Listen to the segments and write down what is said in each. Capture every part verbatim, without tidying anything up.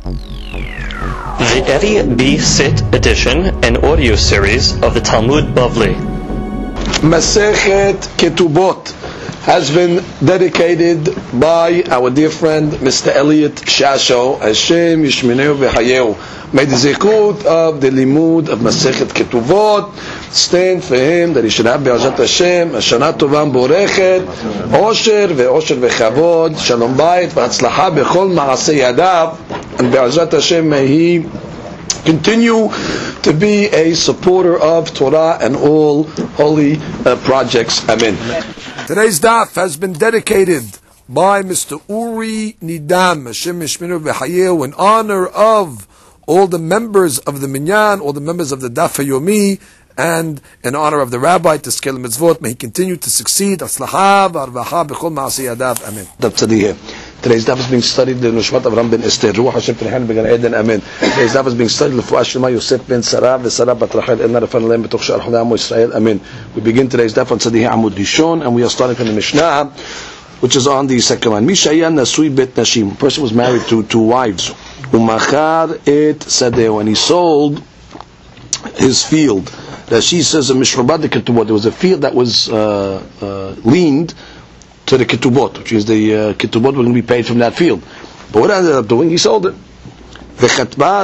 The Eddie B. Sit edition and audio series of the Talmud Bavli. Masechet Ketubot has been dedicated by our dear friend Mister Elliot Shasho. Hashem Yishmineu v'Hayeu. May the zikut of the limud of Masechet Ketubot stand for him, that he should have be'ezrat Hashem a shana tova borechet, osher ve'osher ve'chavod, shalom bayit v'hatzlacha b'chol ma'aseh yadav, and be'ezrat Hashem may he continue to be a supporter of Torah and all holy uh, projects. Amen. Today's daf has been dedicated by Mister Uri Nidam, Hashem Yishminu v'Hayeu, in honor of all the members of the Minyan, all the members of the Daf HaYomi, and in honor of the Rabbi to scale mitzvot. May he continue to succeed. Atzlacha v'arvacha b'chol ma'aseh yadav. Amen. Today's daf is being studied the Nushmat Avram ben Esther. Ruach Hashem T'nehen b'Gan Eden. Amen. Today's daf is being studied L'fuah Shlema Yosef ben Sarah v'Sarah bat Rachel Elna Rafan Lehem b'toch She'ar Chodei Amo Yisrael. Amen. We begin today's daf on Tzadihah Amud Rishon, and we are starting from the Mishnah, which is on the second line. Mishaya Nasui bet Nashim. A person was married to two wives. Umachar et Sadeo, and he sold his field. Rashi says a Mishrabat de Ketubot. There was a field that was uh, uh, leaned to the ketubot, which is the uh, ketubot were going to be paid from that field. But what I ended up doing, he sold it. Now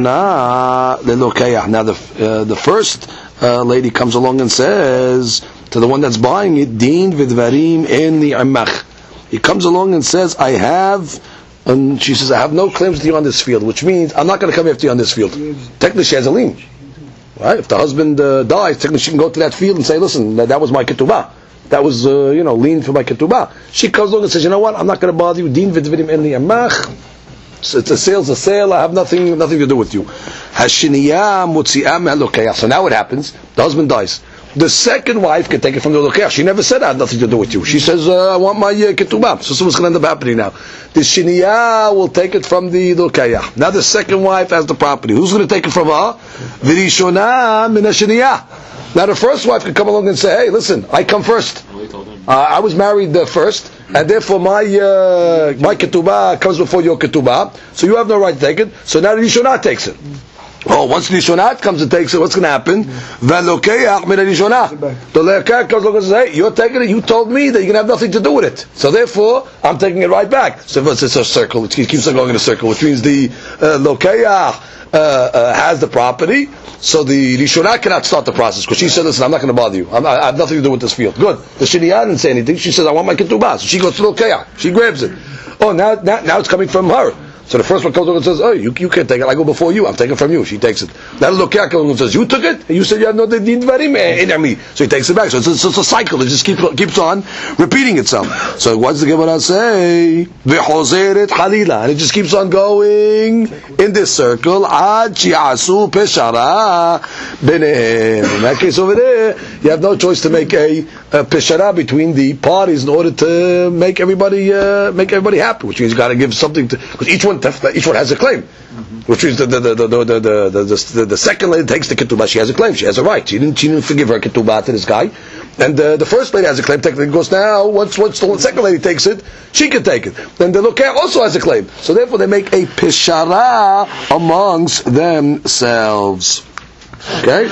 the uh, the first uh, lady comes along and says to the one that's buying it, Din v'dvarim en ni'amach. He comes along and says, I have, and she says, I have no claims to you on this field, which means I'm not going to come after you on this field. Technically, she has a lien. Right? If the husband uh, dies, technically she can go to that field and say, listen, that, that was my ketubah. That was, uh, you know, lien for my ketubah. She comes along and says, you know what, I'm not going to bother you. Din v'dvarim en ni'amach. It's a sale's a sale. I have nothing nothing to do with you. Hashiniyah mutzi'ah me'alokayah. So now what happens? The husband dies. The second wife can take it from the lokayah. She never said I have nothing to do with you. She says, uh, I want my uh, ketubah. So what's going to end up happening now? The shiniyah will take it from the lokayah. Now the second wife has the property. Who's going to take it from her? V'rishonah min hashiniyah. Now the first wife could come along and say, hey, listen, I come first. Uh, I was married uh, first, and therefore my uh, my ketubah comes before your ketubah, so you have no right to take it. So now the Rishonah takes it. Oh, once the Rishonah comes and takes it, what's going to happen? V'alokayach min Rishonah. The lokayach comes along and says, hey, you're taking it, you told me that you're going to have nothing to do with it. So therefore, I'm taking it right back. So it's a circle, it keeps on going in a circle, which means the uh, lokayach Uh, uh, has the property, so the Rishonah cannot start the process because she said, listen, I'm not going to bother you. I'm, I have nothing to do with this field. Good. The Shiniyah didn't say anything. She says, I want my ketubah. So she goes to the Lokayah. She grabs it. Oh, now, now now it's coming from her. So the first one comes over and says, oh, you, you can't take it. I go before you. I'm taking it from you. She takes it. Now the Lokayah comes over and says, you took it? And you said you have no din varim in me. So he takes it back. So it's, it's, it's a cycle. It just keeps, keeps on repeating itself. So what does the Gemara say? V'chozeret halila. And it just keeps on going in this circle. Ad shi'asu peshara benehem. In that case over there, you have no choice to make a, a peshara between the parties in order to make everybody uh, make everybody happy. Which means you got to give something to, because each one each one has a claim. Mm-hmm. Which means the the the the the the, the, the, the second lady takes the ketubah. She has a claim. She has a right. She didn't she didn't forgive her ketubah to this guy. And uh, the first lady has a claim. Technically, goes now. Once once the second lady takes it, she can take it. Then the lokeh also has a claim. So therefore, they make a peshara amongst themselves. Okay.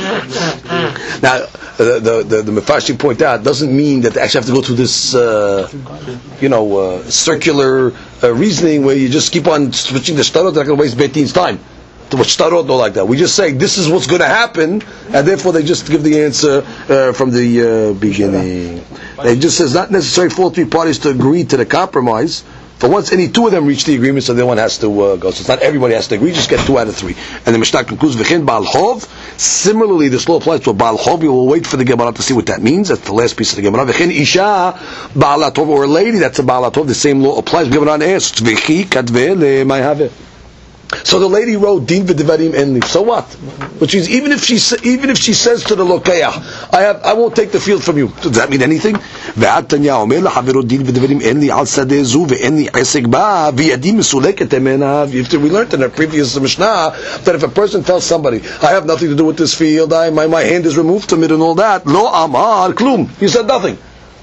Now, the the the, the Mefarshim point out doesn't mean that they actually have to go through this, uh, you know, uh, circular uh, reasoning where you just keep on switching the shtarot. They're not going to waste Beit Din's time. To watch shtarot, no, like that. We just say this is what's going to happen, and therefore they just give the answer uh, from the uh, beginning. It just says not necessary for all three parties to agree to the compromise. For once any two of them reach the agreement, so the other one has to uh, go. So it's not everybody has to agree, just get two out of three. And the Mishnah concludes, V'chen Baal Chov. Similarly, this law applies to a Baal Chov. We will wait for the Gemara to see what that means. That's the last piece of the Gemara. V'chen Isha Baal Tov, or a lady that's a Baal Tov. The same law applies. Gemara asks, V'chi Katveh le'mayhaveh. So the lady wrote Din v'devarim enli. So what? Which means even if she even if she says to the lokayah, I have I won't take the field from you. Does that mean anything? ועד תניא אומר לחברו דין ודברים אין לי על שדה זו ואין לי עסק בה וידי מסולקת ממנה. We learned in our previous Mishnah that if a person tells somebody, I have nothing to do with this field, I, my, my hand is removed from it and all that, lo amar klum. He said nothing.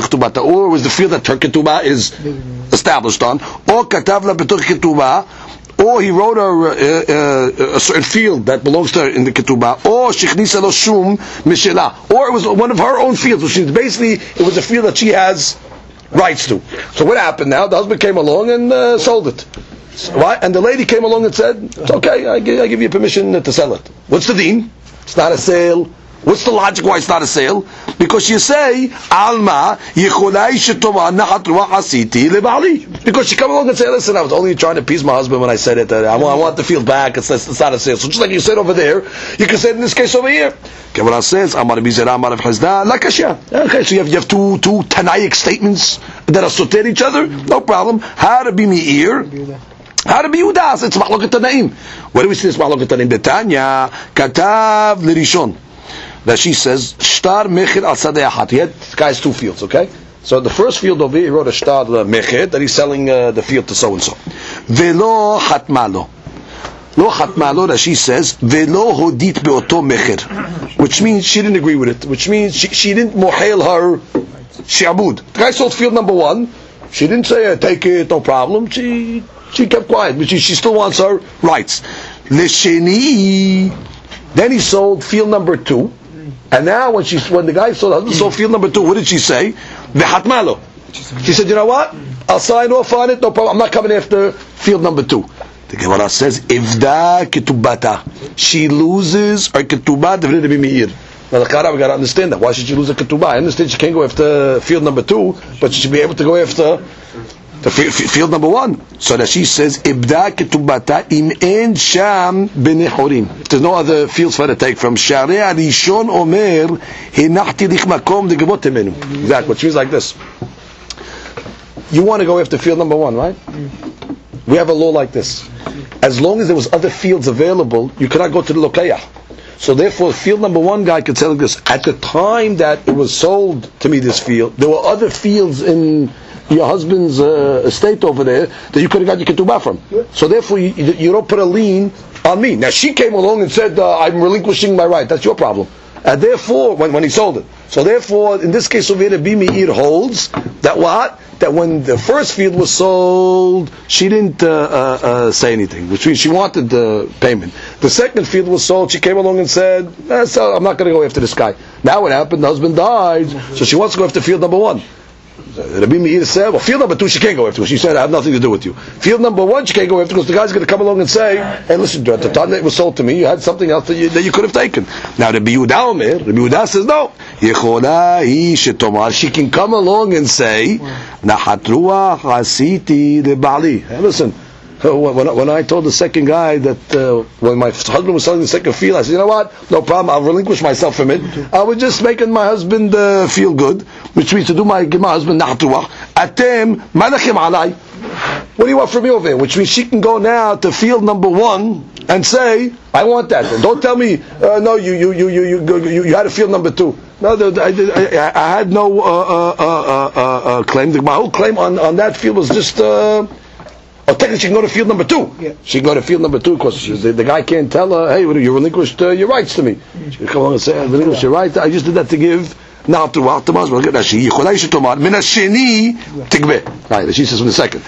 l'chtubata, or it was the field that her ketubah is established on, or katav la betuch ketubah, or he wrote her uh, uh, a certain field that belongs to her in the ketubah, or shichnisa lo shum mishela, or it was one of her own fields, which is basically it was a field that she has rights to. So what happened now? The husband came along and uh, sold it. Right? And the lady came along and said, it's okay, I give, I give you permission to sell it. What's the deen? It's not a sale. What's the logic why it's not a sale? Because you say, Alma, yicholai shetova nahat ruach asiti lebali. Because she come along and say, listen, I was only trying to appease my husband when I said it. I want, I want the field back. It's, it's not a sale. So just like you said over there, you can say it in this case over here. Gemara says, Amar Bizera, Amar Chazda, la kashya. Okay, so you have, you have two, two Tanaic statements that are soter each other. No problem. How to be meir. How to be Yudas? It's Mahloket Tanaim. Where do we see this Mahloket Tanaim? Betanya Katav Lirishon. That she says Shtar Mechir Al Sadeh Achat. He had guys two fields. Okay, so the first field over here, he wrote a Shtar Mechir that he's selling uh, the field to so and so. Velo Hatmalo. Lo Hatmalo. That she says Velo Hodit Beoto Mechir, which means she didn't agree with it. Which means she, she didn't mohail her shi'abud. The guy sold field number one. She didn't say take it, no problem. She She kept quiet, but she, she still wants her rights. Lesheni, then he sold field number two, and now when she when the guy sold husband sold field number two, what did she say? V'hatmalo. She said, you know what? I'll sign off on it. No problem. I'm not coming after field number two. The Gemara says, Ivda ketubata. She loses her ketubah devnei Rabbi Meir. Now the Karav got to understand that. Why should she lose her ketubah? I understand she can't go after field number two, but she should be able to go after the field number one. So that she says, Ibda ketubata im en sham benehorim. There's no other fields for her to take from. Sharei Rishon Omer hinachti lich makom degevot temenu. Exactly. Which means like this. You want to go after field number one, right? We have a law like this. As long as there was other fields available, you cannot go to the lokayah. So therefore, field number one guy could say like this. At the time that it was sold to me, this field, there were other fields in your husband's uh, estate over there that you could have got your ketubah from. Yeah. So therefore, you, you don't put a lien on me. Now she came along and said, uh, "I'm relinquishing my right." That's your problem. And therefore, when, when he sold it, so therefore, in this case, over here, Rabbi Meir holds that what that when the first field was sold, she didn't uh, uh, uh, say anything, which means she wanted the payment. The second field was sold, she came along and said, eh, so "I'm not going to go after this guy." Now what happened? The husband died, so she wants to go after field number one. Rabbi Meir said, well, field number two she can't go after. She said, I have nothing to do with you. Field number one she can't go after because the guy's going to come along and say, hey, listen, at the time that it was sold to me, you had something else that you, that you could have taken. Now Rabbi Yehuda Omer, Rabbi Yehuda says, no. Yechola hi shetomar. She can come along and say, Nahat ruach asiti lebali. Hey, listen, When I, when I told the second guy that uh, when my husband was selling the second field, I said, you know what? No problem. I'll relinquish myself from it. I was just making my husband uh, feel good, which means to do my give my husband na'atruach. Atem malachim alai. What do you want from me over here? Which means she can go now to field number one and say, I want that. And don't tell me, uh, no, you you you you you you you had a field number two. No, I, I, I had no uh, uh, uh, uh, uh, claim. My whole claim on, on that field was just. Uh, Oh, technically she can go to field number two. Yeah. She can go to field number two because the, the guy can't tell her, hey, you relinquished uh, your rights to me. She can come along and say, I relinquished your right. I just did that to give now to what to husband. She says from the second.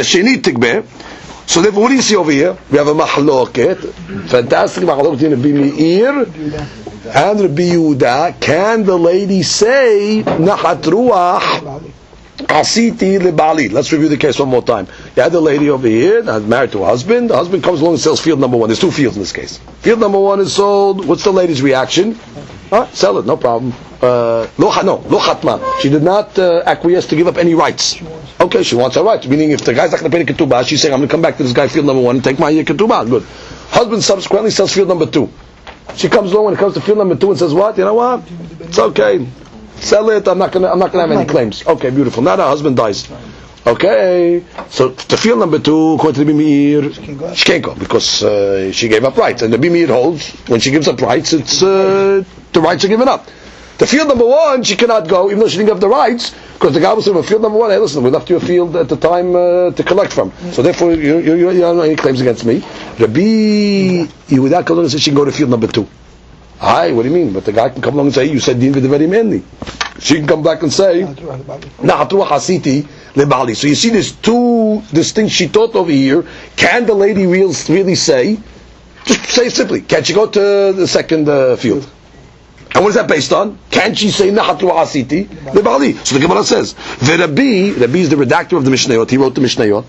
So therefore, what do you see over here? We have a mahloket, fantastic mahloket in Rabbi Meir and Rabbi Yehuda. Can the lady say nahat ruach asiti lebali? Let's review the case one more time. You had the lady over here that's married to a husband. The husband comes along and sells field number one. There's two fields in this case. Field number one is sold. What's the lady's reaction? Huh? Sell it, no problem. Uh, no, no, lo chatma. She did not uh, acquiesce to give up any rights. Okay, she wants her rights. Meaning, if the guy's not going to pay the ketubah, she's saying, I'm going to come back to this guy field number one and take my ketubah. Good. Husband subsequently sells field number two. She comes along when it comes to field number two and says, what? You know what? It's okay. Sell it. I'm not going to. I'm not going to have any claims. Okay, beautiful. Now her husband dies. Okay, so the field number two, according to the Bimir, she can't go because uh, she gave up rights, and the Bimir holds when she gives up rights, it's uh, the rights are given up. The field number one, she cannot go, even though she didn't have the rights, because the guy was saying, field number one, hey, listen, we left you a field at the time uh, to collect from, so therefore you, you, you, you don't have any claims against me. Rabbi Yehuda comes along and says she can go to field number two. Hi, what do you mean? But the guy can come along and say, you said din v'devarim enli. She can come back and say, na'atruach hasiti lebali. So you see there's two distinct shitot over here. Can the lady real, really say, just say it simply, can she go to the second uh, field? And what is that based on? Can she say na'atruach hasiti lebali? So the Gemara says, V'Rabbi, Rabbi is the redactor of the Mishnayot, he wrote the Mishnayot,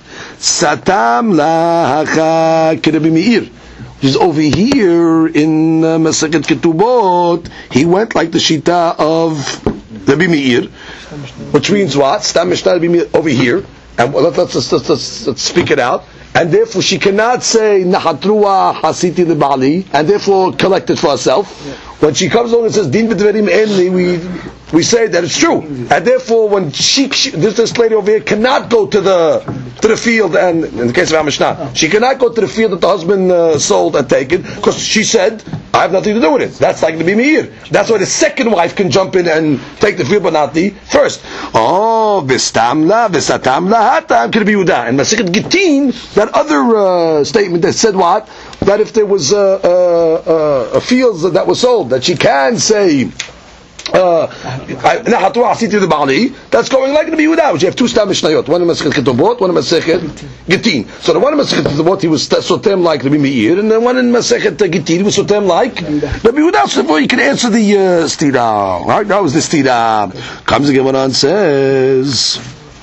Satam lahacha k'Rabbi Meir. Which is over here in uh, Masechet Ketubot, he went like the Shita of Rabbi Meir, which means what? Stam Mishnah Rabbi Meir over here, and let's, let's, let's, let's, let's speak it out. And therefore she cannot say Nahatrua Hasiti Libali, and therefore collect it for herself. Yeah. When she comes along and says Din B'Dverim Enli, we we say that it's true. And therefore when she, she this, this lady over here cannot go to the to the field, and in the case of Mishnah, she cannot go to the field that the husband uh, sold and take it, because she said, I have nothing to do with it. That's like the Bimir. That's why the second wife can jump in and take the field, but not the first. Oh, Vistamla, Visatamla, Hatam, Kirbi Yudah. And Masechet Gittin, that other uh, statement that said what? That if there was uh, uh, uh, a field that was sold, that she can say, uh, that's going like the Yehuda. You have two stam mishnayot, one in Masechet Ketubot, one in Masechet Gittin. So the one in Masechet Ketubot he was sotem like Rabbi Meir, and the one in Masechet Gittin he was sotem like Rabbi Yehuda. So therefore you can answer the uh, stira. Right? That was the stira. Comes again when on says,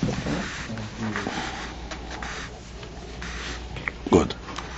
good.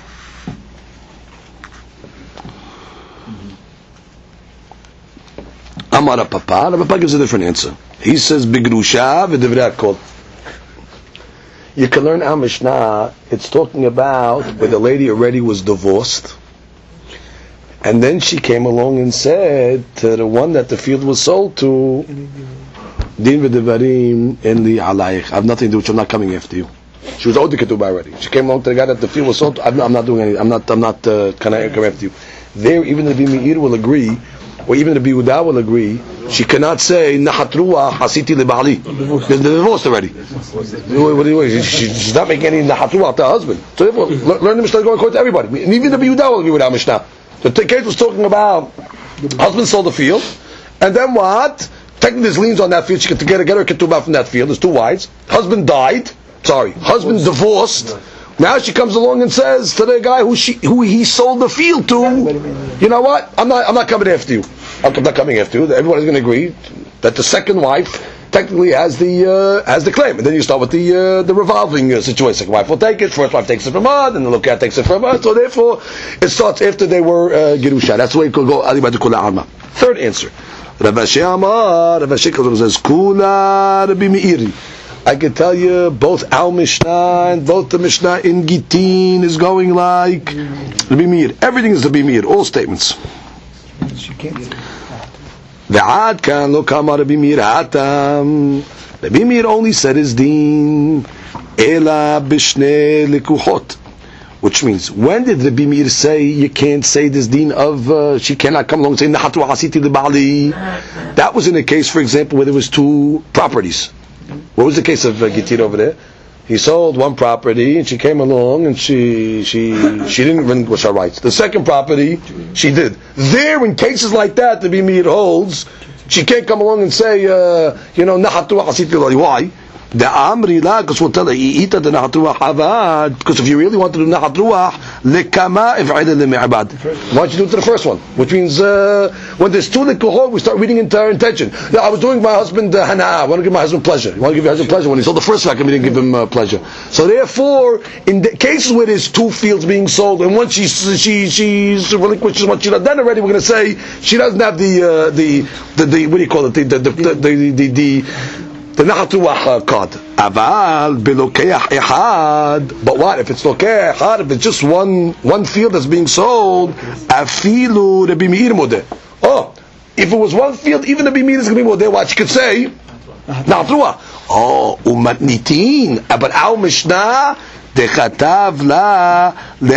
Amar Papa, Papa gives a different answer. He says, Bigrusha v'divrei hakol. You can learn our Mishnah, it's talking about where the lady already was divorced, and then she came along and said to the one that the field was sold to, Din v'devarim enli alayich. I have nothing to do with you, I'm not coming after you. She was owed the ketubah already. She came along to the guy that the field was sold to, I'm not, I'm not doing anything, I'm not, I'm not, uh, can I come after you? There, even the Rabbi Meir will agree, or even the Yehuda will agree, she cannot say Nahatrua Hasiti Lebali. They're divorced already. What do you mean? She's not making any Nahatrua to her husband. So therefore, learn the Mishnah going according to everybody. And even the Yehuda will agree with our Mishnah. The case was talking about husband sold the field, and then what? Technically, there's liens on that field. She can get, get her ketubah from that field. There's two wives. Husband died. Sorry, husband divorced. Now she comes along and says to the guy who she who he sold the field to, you know what? I'm not I'm not coming after you. I'm not coming after you. Everybody's going to agree that the second wife technically has the uh, has the claim, and then you start with the uh, the revolving uh, situation. Second wife will take it. First wife takes it from her, then the look at takes it from her. So therefore, it starts after they were uh, gerusha. That's the way it could go. Third answer. Rav Ashi Amar, Rav Ashi says, Kula Rabbi Meiri. I can tell you both Al Mishnah and both the Mishnah in Gittin is going like Rabbi Meir. Everything is Rabbi Meir. All statements. Ve'ad kan lo kama Rabbi Meir hatam. Rabbi Meir only said his din ela b'shnei likuchot. Which means, when did Rabbi Meir say you can't say this deen of uh, she cannot come along and say Nahatu hasiti libali? That was in a case, for example, where there was two properties. What was the case of uh, Gitir over there? He sold one property and she came along and she she she didn't relinquish her rights. The second property she did. There, in cases like that, Rabbi Meir holds she can't come along and say uh, you know Nahatu hasiti libali. Why? The Amri la, because we'll tell her, Ita the Nahat Ruach Avad, because if you really want to do Nahat Ruach, Lekama If'ida Lemi'abad. Why don't you do it to the first one? Which means, uh, when there's two Lekuhot, we start reading into our intention. Now, I was doing my husband uh, Hana, I want to give my husband pleasure. You want to give your husband pleasure? When he sold the first vacuum, he didn't give him uh, pleasure. So therefore, in the cases where there's two fields being sold, and once she, she, she's relinquishes what she does, then already we're going to say, she doesn't have the, uh, the, the, the, what do you call it, the, the, the, the, the, the, the The Nahat Ruach card. Aval belokeach ehad. But what if it's lokeach ehad? If it's just one one field that's being sold, afilu Rabbi Meir modeh. Oh, if it was one field, even Rabbi Meir is going to be modeh. What you could say? Nahat Ruach. Oh, umatnitin. But our Mishnah dechatav la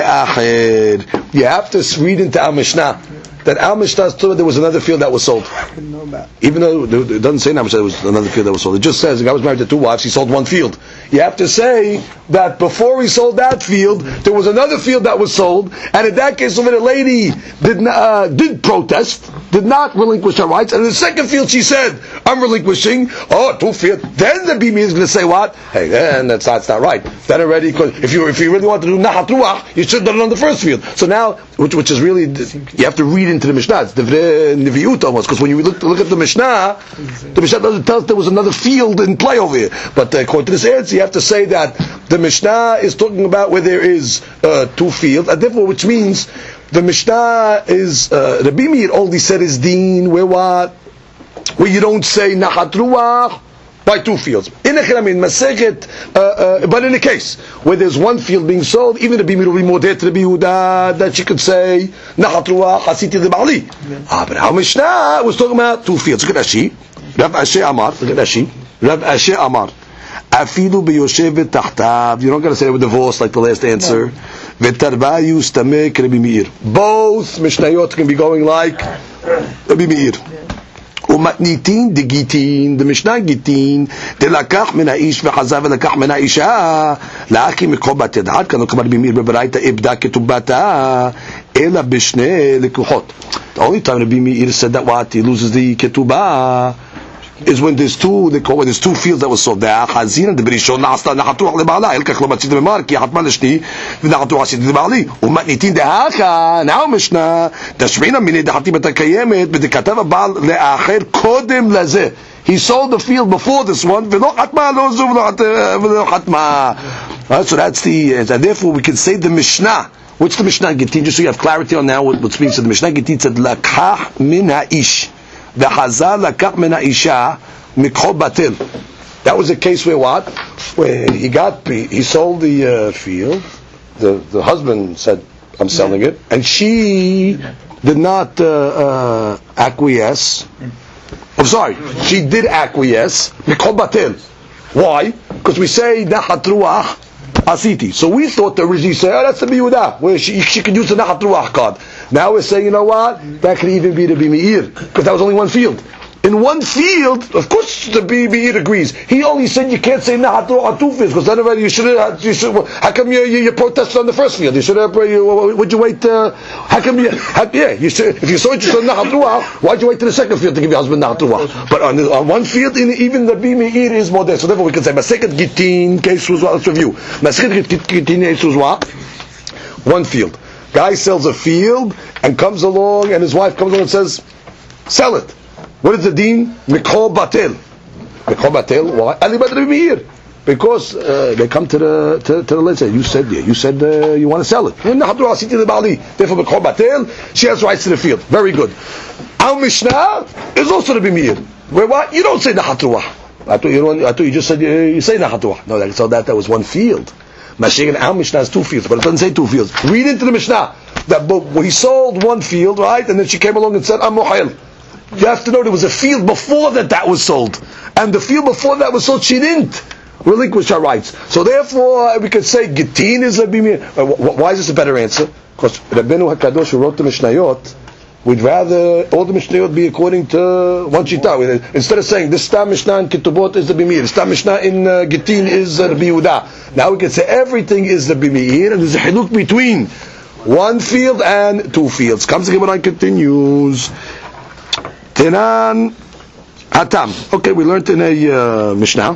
leacher. You have to read into our Mishnah that Al Mishnah told there was another field that was sold. Even though it doesn't say in Al Mishnah there was another field that was sold. It just says the guy was married to two wives, he sold one field. You have to say that before he sold that field, there was another field that was sold, and in that case, when a lady did not, uh, did protest, did not relinquish her rights, and in the second field she said, I'm relinquishing, oh, two fields, then the Bimi is going to say what? Hey, then that's not, that's not right. Then already, cause if you if you really want to do Nahat Ruach, you should have done it on the first field. So now, which which is really, you have to read into the Mishnah. It's Divrei Nevi'ut almost, because when you look look at the Mishnah, the Mishnah doesn't tell us there was another field in play over here. But uh, according to this answer, you have to say that the Mishnah is talking about where there is uh, two fields, and therefore, which means the Mishnah is uh, Rabbi Meir only said his deen where what, where you don't say Nahat Ruach by two fields. In a Chiramin, Masechet, uh, uh, but in a case where there's one field being sold, even Rabbi Meir will be more there to Rabbi Yehuda that she could say Nahat Ruach Hasiti Libali. Ah, but our Mishnah was talking about two fields. Look at Ashi, Rav Ashi Amar. Look at Ashi, Rav Ashi Amar. Afilu biyoshevet tahtav. You're not going to say it with divorce like the last answer. V'tarbayu stamek Rabbi Meir. Both Mishnayot can be going like Rabbi Meir. Umatnitin de gitin. The Mishnah gitin. De lakach min ha'ish v'chazav v'lakach min ha'isha. La'aki mikol bat yadad. Kanu kamar Rabbi Meir b'baraita ibda ketubata. Ela b'shnei lekuchot. The only time Rabbi Meir said that what? He loses the ketubah. Is when there's two, they call it, there's two fields that was sold. The Chazina, the Berishon, Nasta, Nachatu, Lebala, Elkach, Lomatzit, Memar, Ki, Hatman, Lishni, Nachatu, Hasid, Lebali, Umatnitin, the Haka, now Mishnah, the Shmina, Mini, the Hatim, the Kayemet, but the Katava, Bal, Le'acher, Kodem, Lazeh. He sold the field before this one, V'lo Hatma, Lo Zuv, V'lo Hatma. So that's the, and therefore we can say the Mishnah. What's the Mishnah Gittin? Just so you have clarity on now what, what speaks to the Mishnah Gittin said, Lakach min ha'ish. The Hazal lakach min ha'isha mikol batil. That was a case where what? Where he got, he sold the uh, field. The the husband said, "I'm selling it," and she did not uh, uh, acquiesce. I'm sorry, she did acquiesce. Mikol batil. Why? Because we say Nahat Ruach Asiti. So we thought that originally say, "Oh, that's the Biyudah, where she she could use the Nahat Ruach card." Now we're saying, you know what? That could even be the Rabbi Meir, because that was only one field. In one field, of course, the Rabbi Meir agrees. He only said you can't say Nahat Ruach on two fields, because then already you should have. You should. How come you you, you protested on the first field? You should have. You, would you wait? Uh, how come you? How, yeah, you should. If you saw interested in Nahat Ruach, why'd you wait to the second field to give your husband Nahat Ruach? But on, the, on one field, in, even the Rabbi Meir is more there. So therefore, we can say Masechet Gittin case was what? Let's review. Masechet Gittin case was what? One field. Guy sells a field and comes along, and his wife comes along and says, "Sell it." What is the deen? Mikol batel. Mikol batel. Why? Alibad Rabbi Meir. Because uh, they come to the to, to the lady. Say, you said, yeah, you said uh, you want to sell it. Therefore, Mikol batel. She has rights to the field. Very good. Our Mishnah is also Rabbi Meir. Where what? You don't say Nahat Ruach. I thought you don't, I thought you just said you, you say nachatuah. No, that, so that that was one field. Mashiach, our Mishnah has two fields, but it doesn't say two fields. Read into the Mishnah that well, he sold one field, right, and then she came along and said, "I'm muhayil." You have to know there was a field before that that was sold, and the field before that was sold, she didn't relinquish her rights. So therefore, we could say Gittin is a bimir. Why is this a better answer? Because Rabbeinu Hakadosh, who wrote the Mishnayot, we'd rather all the Mishnayot be according to one shita. Instead of saying this Stam Mishnah in Ketubot is the Bimir, this Stam Mishnah in uh, Gittin is uh, the Biyudah. Now we can say everything is the Bimir, and there's a hiluk between one field and two fields. Comes the Gemara and continues. Tenan Hatam. Okay, we learned in a uh, Mishnah.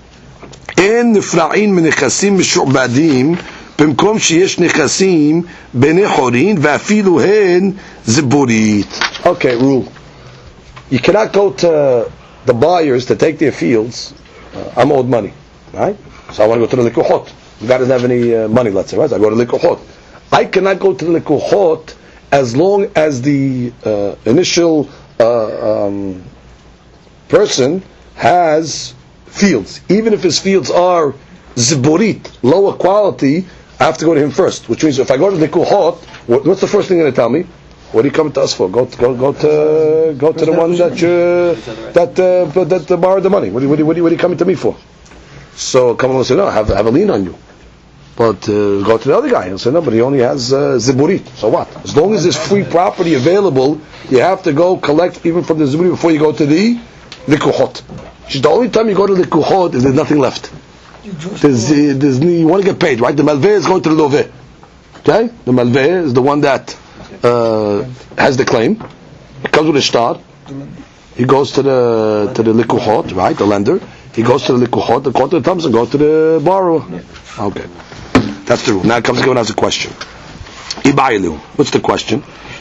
En nifra'in menichasim mishu'badim במקום שיש נכסים בני חורין ואפילו הן זבורית. Okay, rule. You cannot go to the buyers to take their fields. Uh, I'm owed money, right? So I want to go to the likuchot. The guy doesn't have any uh, money, let's say, right? So I go to the likuchot. I cannot go to the likuchot as long as the uh, initial uh, um, person has fields. Even if his fields are ziburit, lower quality, I have to go to him first. Which means if I go to the likuchot, what's the first thing they're going to tell me? What are you coming to us for? Go to, go go to go to the one that you, that uh, that uh, borrowed the money. What are, what, are, what, are, what are you coming to me for? So come along and say, no, I have, I have a lien on you. But uh, go to the other guy. He'll say, no, but he only has uh, ziburit. So what? As long as there's free property available, you have to go collect even from the ziburit before you go to the likuchot. The only time you go to the likuchot is there's nothing left. There's, uh, there's, you want to get paid, right? The malveh is going to the loveh. Okay? The malveh is the one that uh, has the claim. It comes with a shtar. He goes to the to the likuchot, right? The lender. He goes to the likuchot. The court comes and goes to the borrower. Okay, that's the rule. Now it comes and has a question. Ibayilu. What's the question?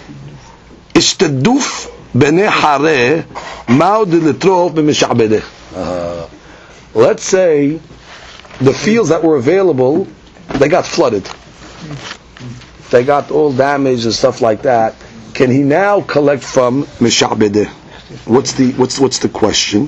Ishtaduf b'nei hareh ma'od litrof b'misha'bedeh. Let's say the fields that were available, they got flooded. They got all damaged and stuff like that. Can he now collect from Misha'bedeh? What's the what's what's the question?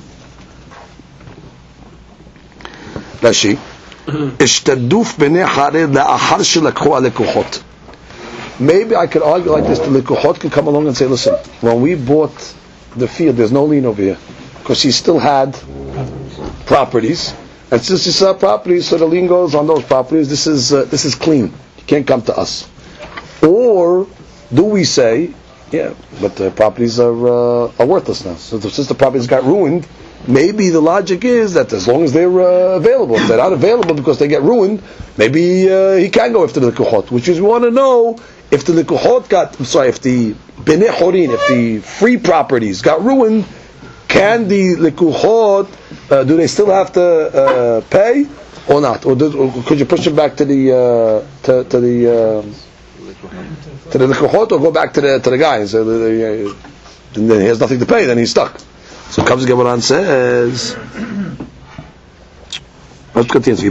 Rashi. Ishtaduf b'nei hared la'achar shelakhu alekuchot. Maybe I could argue like this: the lekuchot can come along and say, "Listen, when we bought the field, there's no lien over here because he still had properties." And since he saw properties, so the lien goes on those properties. This is uh, this is clean. You can't come to us. Or do we say, yeah, but the properties are uh, are worthless now. So the, since the properties got ruined, maybe the logic is that as long as they're uh, available, if they're not available because they get ruined, maybe uh, he can go after the likuchot. Which is we want to know if the likuchot got, I'm sorry, if the bnei chorin, if the free properties got ruined. Can the likuchot, uh, do they still have to uh, pay or not? Or, do, or could you push them back to the uh, to, to the uh, to the likuchot, or go back to the to the guy and say, uh, and then he has nothing to pay, then he's stuck. So comes the Gemara and says, let's continue.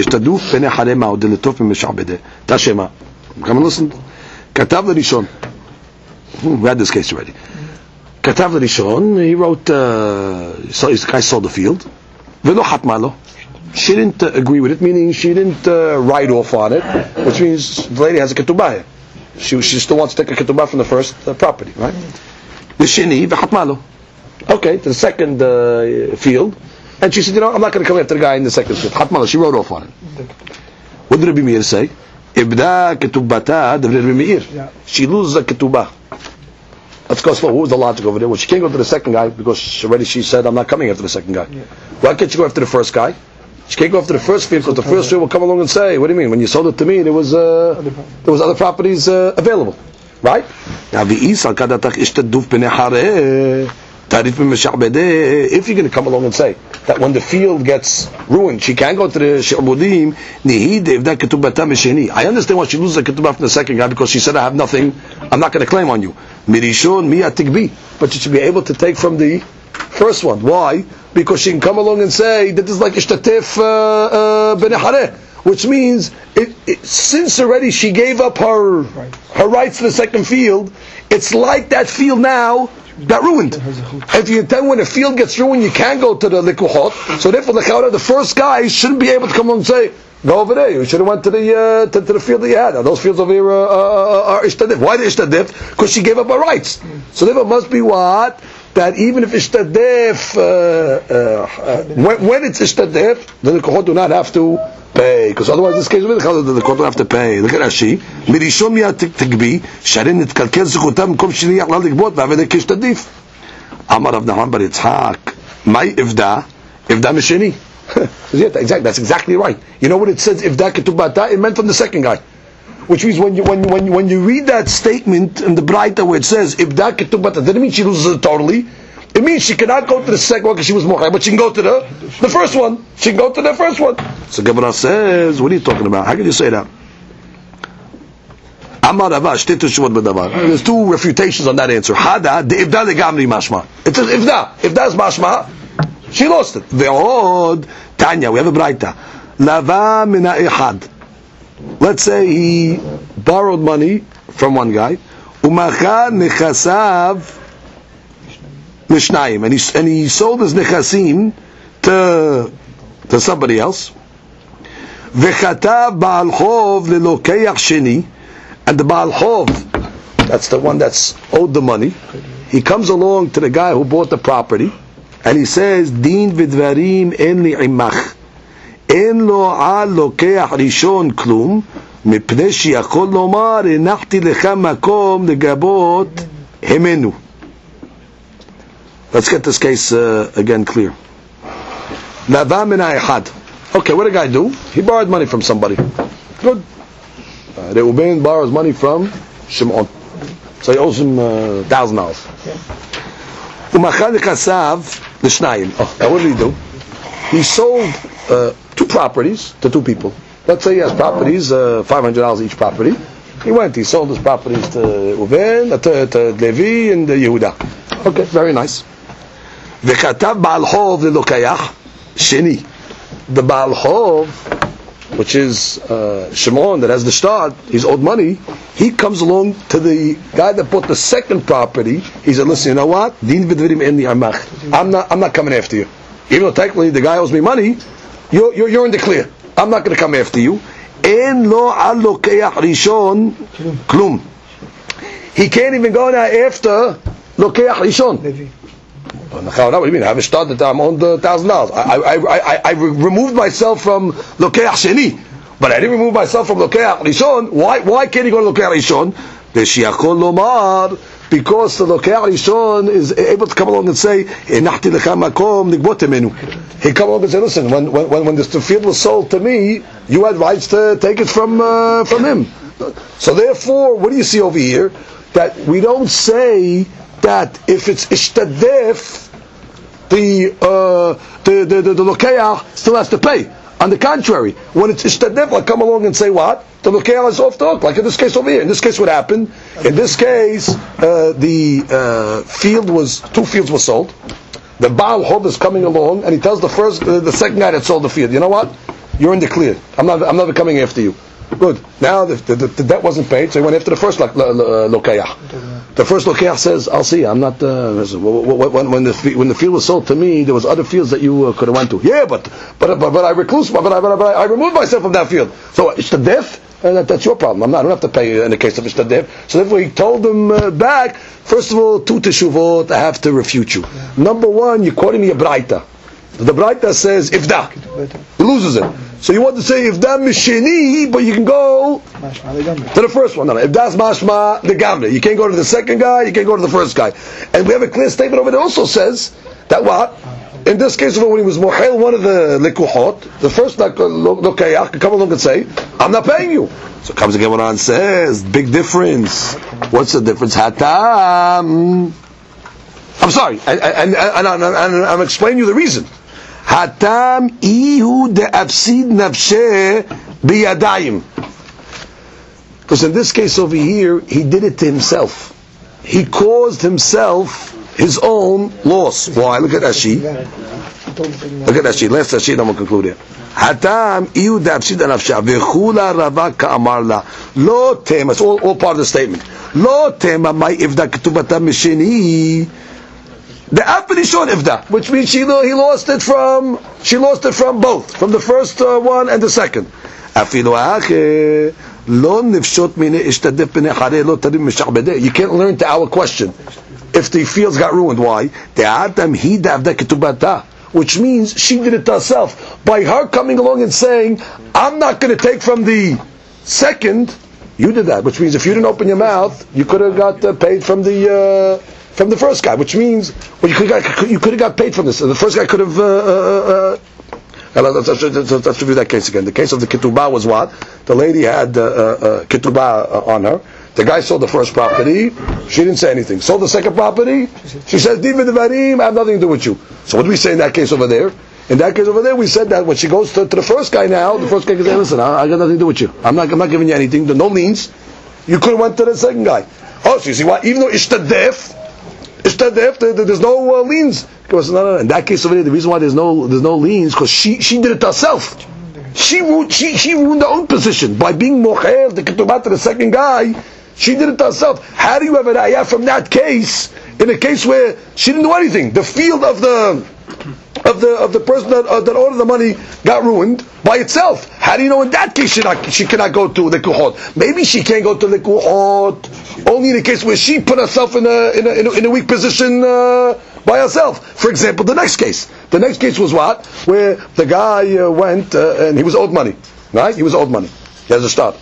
Tashema. Come and listen. Katav l'rishon. We had this case already. Katav l'rishon, he wrote, uh, so the guy sold the field. V'lo hatmalo. She didn't uh, agree with it, meaning she didn't uh, write off on it, which means the lady has a ketubah. She she still wants to take a ketubah from the first uh, property, right? The sheni v'hatmalo. Okay, to the second uh, field, and she said, you know, I'm not going to come after the guy in the second field. Hatmalo, she wrote off on it. What did Rabbi Meir say? Ibda ketubata, the Rabbi Meir. She loses a ketubah. Let's go slow. What was the logic over there? Well, she can't go to the second guy because already she said, I'm not coming after the second guy. Yeah. Why can't she go after the first guy? She can't go after the first field because the first field will come along and say, what do you mean? When you sold it to me, there was uh, there was other properties uh, available. Right? Now, if you're going to come along and say that when the field gets ruined, she can't go to the She'abudim, I understand why she loses the ketubah from the second guy because she said, I have nothing, I'm not going to claim on you. Mirishon mi atikbi, but she should be able to take from the first one. Why? Because she can come along and say that this is like ishtatef b'nei hareh, which means it, it, since already she gave up her her rights to the second field, it's like that field now got ruined. If you tell when a field gets ruined, you can't go to the likuhot. So therefore, the the first guy shouldn't be able to come along and say, go over there. You should have went to the uh, to, to the field that you had. Now, those fields over here uh, uh, are ishtadif. Why the ishtadif? Because she gave up her rights. So therefore, it must be what? That even if ishtadif, uh, uh, when, when it's ishtadif, the likuhot do not have to pay, because otherwise this case the likuhot don't have to pay. Look at Rashi. Mirishon miyad tikbi sharin nitkalkel zikutam kom shliach la likbot v'avedek ishtadif. Amar Rav Nachman bar Yitzhak. My ifda, ifda misheni. Exactly, that's exactly right. You know what it says? Ifda ketubata. It meant from the second guy. Which means when you when when when you read that statement in the Braita where it says Ibda ketubata, that doesn't mean she loses it totally. It means she cannot go to the second one because she was mochai, but she can go to the the first one. She can go to the first one. So Gemara says, what are you talking about? How can you say that? Amar Rava shtei teshuot b'davar. There's two refutations on that answer. Hada de Ibda legamri mashma. It says Ibda. Ibda's mashma. She lost it. Ve'od Tanya. We have a Braita. Lava mina ehad. Let's say he borrowed money from one guy, umachar nechasav l'shnayim, and he and he sold his nechasim to to somebody else. Vechatav baal chov lelokeach sheni, and the baal chov, that's the one that's owed the money. He comes along to the guy who bought the property, and he says, "Din v'dvarim en li'imach." אין לו על לוקח ראשון כלום, מפני שיכול לומר, הנחתי לך מקום לגבות המנו. Let's get this case uh, again clear. נבע מן האחד. Okay, what did the guy do? He borrowed money from somebody. Good. Uh, Reuben borrows money from Shimon. So he owes him a thousand dollars. ומכר נכסיו לשניים. Oh, now what did he do? He sold uh, two properties to two people. Let's say he has properties, uh, five hundred dollars each property. He went, he sold his properties to Reuven, uh, to, to Levi, and uh, Yehuda. Okay, very nice. V'chatav Baal Chov leLokayach Sheni. The Baal Chov, which is uh, Shimon, that has the start, he's owed money. He comes along to the guy that bought the second property. He said, listen, you know what? Din v'dvarim en li'amach. I'm not, I'm not coming after you. Even though technically the guy owes me money, You're, you're, you're in the clear. I'm not going to come after you. En lo al lokeach rishon klum. He can't even go now after lokeach rishon. What do you mean? I haven't started. I'm on the thousand dollars. I, I, I, I, I removed myself from lokeach sheni, but I didn't remove myself from lokeach rishon. Why? Why can't he go to lokeach rishon? V'shiachol lomar. Because the Lokeach Rishon is able to come along and say, "Enachti lecha makom nigbot menu." He come along and say, "Listen, when when when this field was sold to me, you had rights to take it from uh, from him." So therefore, what do you see over here? That we don't say that if it's ishtadef, the uh, the the the, the Lokeach still has to pay. On the contrary, when it's ishtadef, I come along and say what? The Lokeach is off the hook, like in this case over here. In this case, what happened? In this case, uh, the uh, field was, two fields were sold. The Baal Chov is coming along, and he tells the first, uh, the second guy that sold the field, you know what? You're in the clear. I'm not, I'm never coming after you. Good. Now the, the, the debt wasn't paid, so he went after the first uh, Lokeach. The first Lokeach says, "I'll see. I'm not." Uh, when, when the when the field was sold to me, there was other fields that you uh, could have went to. Yeah, but but but, but I recluse, but I, but, I, but I removed myself from that field. So it's the death. Uh, that, that's your problem. I'm not, I don't have to pay in the case of ishtadef. So therefore, he told them uh, back. First of all, two teshuvot. I have to refute you. Yeah. Number one, you're quoting me a Braita. The Braita says ifda. He loses it. So you want to say ifda misheni, but you can go to the first one. No, no. Ifda's mashma the gamre. You can't go to the second guy. You can't go to the first guy. And we have a clear statement over there. Also says that what? In this case, when he was mohel one of the likuhot, the first lokayach can come along and say, "I'm not paying you." So comes again and says, "Big difference. What's the difference?" Hatam. I'm sorry, and, and, and, and, and I'm explaining you the reason. Hatam ihu de afsid nafshe biyadayim. Because in this case over here, he did it to himself. He caused himself his own loss. Why? Look at Rashi. Look at Rashi. Last Rashi, then we'll conclude here. Hatam iu da'afsid anafsha v'chula ravaka amarla lo tema. It's all, all part of the statement. Lo tema mai ifda ketubata mishini The Aperishon Ifda, which means she he lost it from she lost it from both, from the first uh, one and the second. You can't learn to our question if the fields got ruined. Why? Which means she did it to herself. By her coming along and saying, I'm not going to take from the second, you did that. Which means if you didn't open your mouth, you could have got uh, paid from the uh, from the first guy. Which means well, you could have got, you could have got paid from this. The first guy could have... Uh, uh, uh, let's, let's, let's, let's review that case again. The case of the ketubah was what? The lady had uh, uh, ketubah uh, on her. The guy sold the first property. She didn't say anything. Sold the second property. She says, Din v'devarim, I have nothing to do with you. So what do we say in that case over there? In that case over there, we said that when she goes to, to the first guy now, the first guy can say, listen, I, I got nothing to do with you. I'm not, I'm not giving you anything. No liens. You could have went to the second guy. Oh, so you see what? Even though ishtadef, ishtadef, there, there's no uh, liens. Because, no, no, no. In that case over there, the reason why there's no there's no liens because she she did it herself. She ruined she she ruined her own position by being mochel the ketubah to the second guy. She did it herself. How do you have an ayah from that case in a case where she didn't do anything? The field of the of the of the person that, uh, that ordered the money got ruined by itself. How do you know in that case she not, she cannot go to the kuhot? Maybe she can't go to the kuhot only in a case where she put herself in a in a, in a, in a weak position uh, by herself. For example, the next case. The next case was what? Where the guy uh, went uh, and he was owed money. Right? He was owed money. He has a start.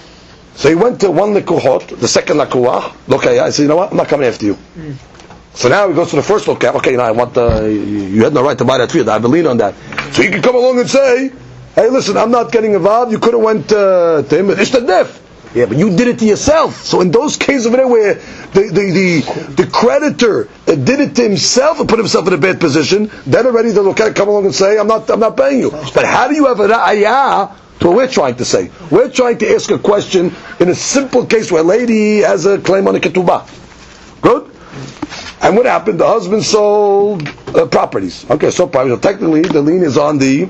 So he went to one lekuhot, the second lekuah, lokaya. I said, you know what? I'm not coming after you. Mm. So now he goes to the first lokaya. Okay, you know, I want the, you had no right to buy that field. I have a lien on that. So he can come along and say, hey, listen, I'm not getting involved. You could have went uh, to him. It's the deaf. Yeah, but you did it to yourself. So in those cases over there where the the the, the creditor did it to himself and put himself in a bad position, then already the lokaya come along and say, I'm not I'm not paying you. But how do you have a ra'ayah? So what we're trying to say, we're trying to ask a question in a simple case where a lady has a claim on a ketubah. Good? And what happened? The husband sold uh, properties. Okay, so properties. So technically, the lien is on the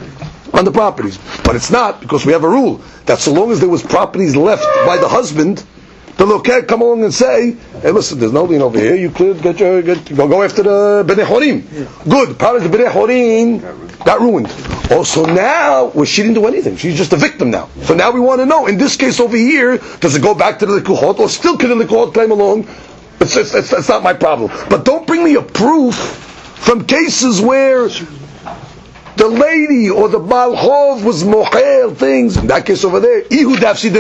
on the properties, but it's not because we have a rule that so long as there was properties left by the husband, the lokeh come along and say, "Hey, listen, there's no lien over here. You could get your get, go go after the bnei horim." Good. Part of the bnei horim got ruined. Also now, well, she didn't do anything. She's just a victim now. So now we want to know, in this case over here, does it go back to the lekuhot, or still can the lekuhot claim along? It's, it's, it's, it's not my problem. But don't bring me a proof from cases where the lady or the Baal Chov was mochel things. In that case over there, he did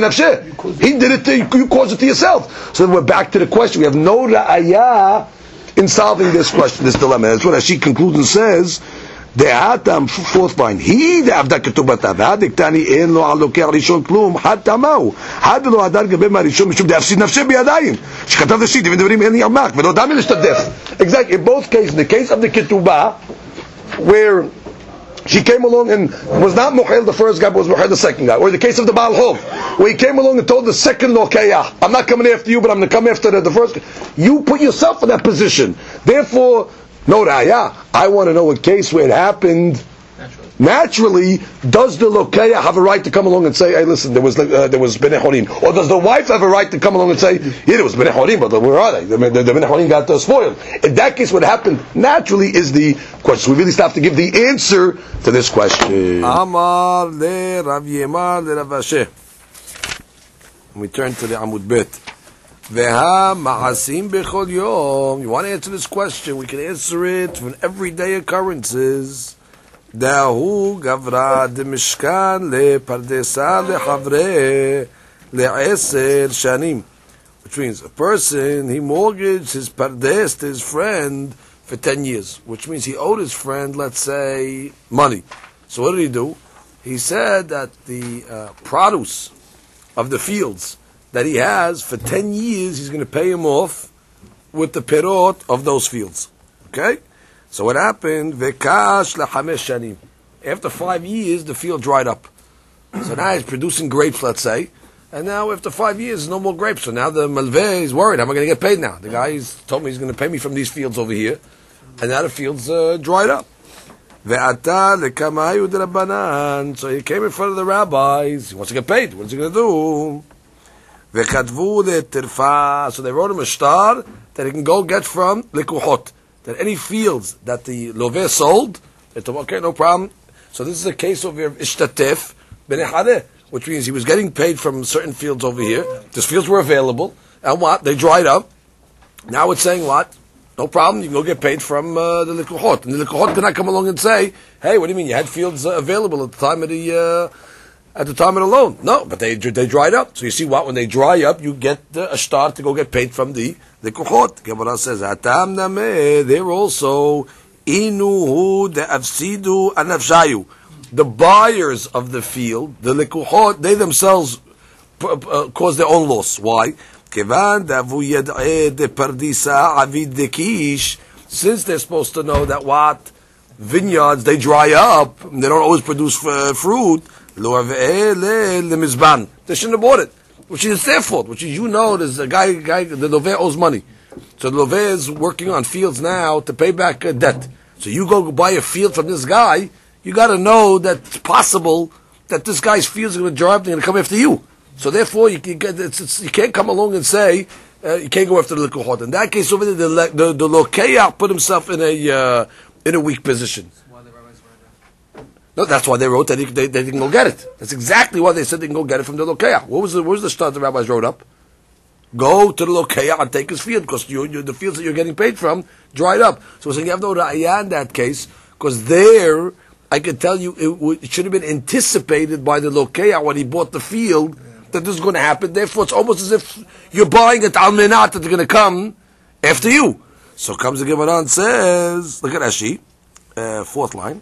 it to you, you caused it to yourself. So then we're back to the question. We have no ra'ayah in solving this question, this dilemma. That's what she concludes and says. דעתם, fourth line, היא דעבדה כתובתה, והדקתני אין לו על לוקח ראשון כלום, חד מהו, חד לא הדר גבי מהראשון, משום דאפסיד נפשי בידיים, שכתב ראשית, דברים דברים אין לי עמק, ולא דמי להשתדף. Exactly, in both cases, in the case of the ketubah, where she came along and was not mochel the first guy, but was mochel the second guy. Or in the case of the Baal Chov, where he came along and told the second lokayah, I'm not coming after you, but I'm going to come after the, the first guy. You put yourself in that position. Therefore, no raya. I want to know a case where it happened naturally. Naturally, does the lokayah have a right to come along and say, hey, listen, there was uh, there was bnei horim? Or does the wife have a right to come along and say, yeah, there was bnei horim, but where are they? The, the, the bnei horim got uh, spoiled. In that case, what happened naturally is the question. We really still have to give the answer to this question. Amar le Rav Yemar le Rav Asher. We turn to the Amud Bet. You want to answer this question? We can answer it from everyday occurrences. Dahu gavra de mishkan le pardesa le havre le eser shanim, which means a person he mortgaged his pardes to his friend for ten years, which means he owed his friend, let's say, money. So what did he do? He said that the uh, produce of the fields that he has for ten years, he's going to pay him off with the perot of those fields. Okay? So what happened? Vekash lachamesh shanim. After five years, the field dried up. So now he's producing grapes, let's say, and now after five years, there's no more grapes. So now the malveh is worried. How am I going to get paid now? The guy he's told me he's going to pay me from these fields over here, and now the fields uh, dried up. Ve'ata lekamayu d'Rabbanan. So he came in front of the rabbis. He wants to get paid. What's he going to do? So they wrote him a star that he can go get from lekuhot. that any fields that the loveh sold, it's okay, no problem. So this is a case over here of ishtatef b'nei hareh, which means he was getting paid from certain fields over here. These fields were available, and what? They dried up. Now it's saying what? No problem, you can go get paid from uh, the likuhot. And the likuhot cannot come along and say, hey, what do you mean, you had fields uh, available at the time of the uh, at the time of the loan? No, but they they dried up. So you see what? When they dry up, you get uh, a start to go get paid from the likuhot. Gemara says, Atam nameh, they're also inuhu de'afsidu anafshayu. The buyers of the field, the likuhot, they themselves uh, uh, cause their own loss. Why? Since they're supposed to know that what vineyards they dry up, they don't always produce uh, fruit. They shouldn't have bought it, which is their fault. Which is, you know, there's a guy, guy the loveh owes money, so the loveh is working on fields now to pay back uh, debt. So you go buy a field from this guy, you got to know that it's possible that this guy's fields are going to dry up, they're going to come after you. So therefore, you, you, it's, it's, you can't come along and say uh, you can't go after the likuhot. In that case, over there, the the, the lokeach put himself in a uh, in a weak position. No, that's why they wrote that he, they, they didn't go get it. That's exactly why they said they can go get it from the lokeach. What was the what was the start the rabbis wrote up? Go to the lokeach and take his field because you, you, the fields that you're getting paid from dried up. So we're saying you have no ra'ayah in that case because there I can tell you it, w- it should have been anticipated by the lokeach when he bought the field. That this is going to happen. Therefore, it's almost as if you're buying it al menat that they're going to come after you. So comes the Gemara and says, look at Rashi, uh, fourth line.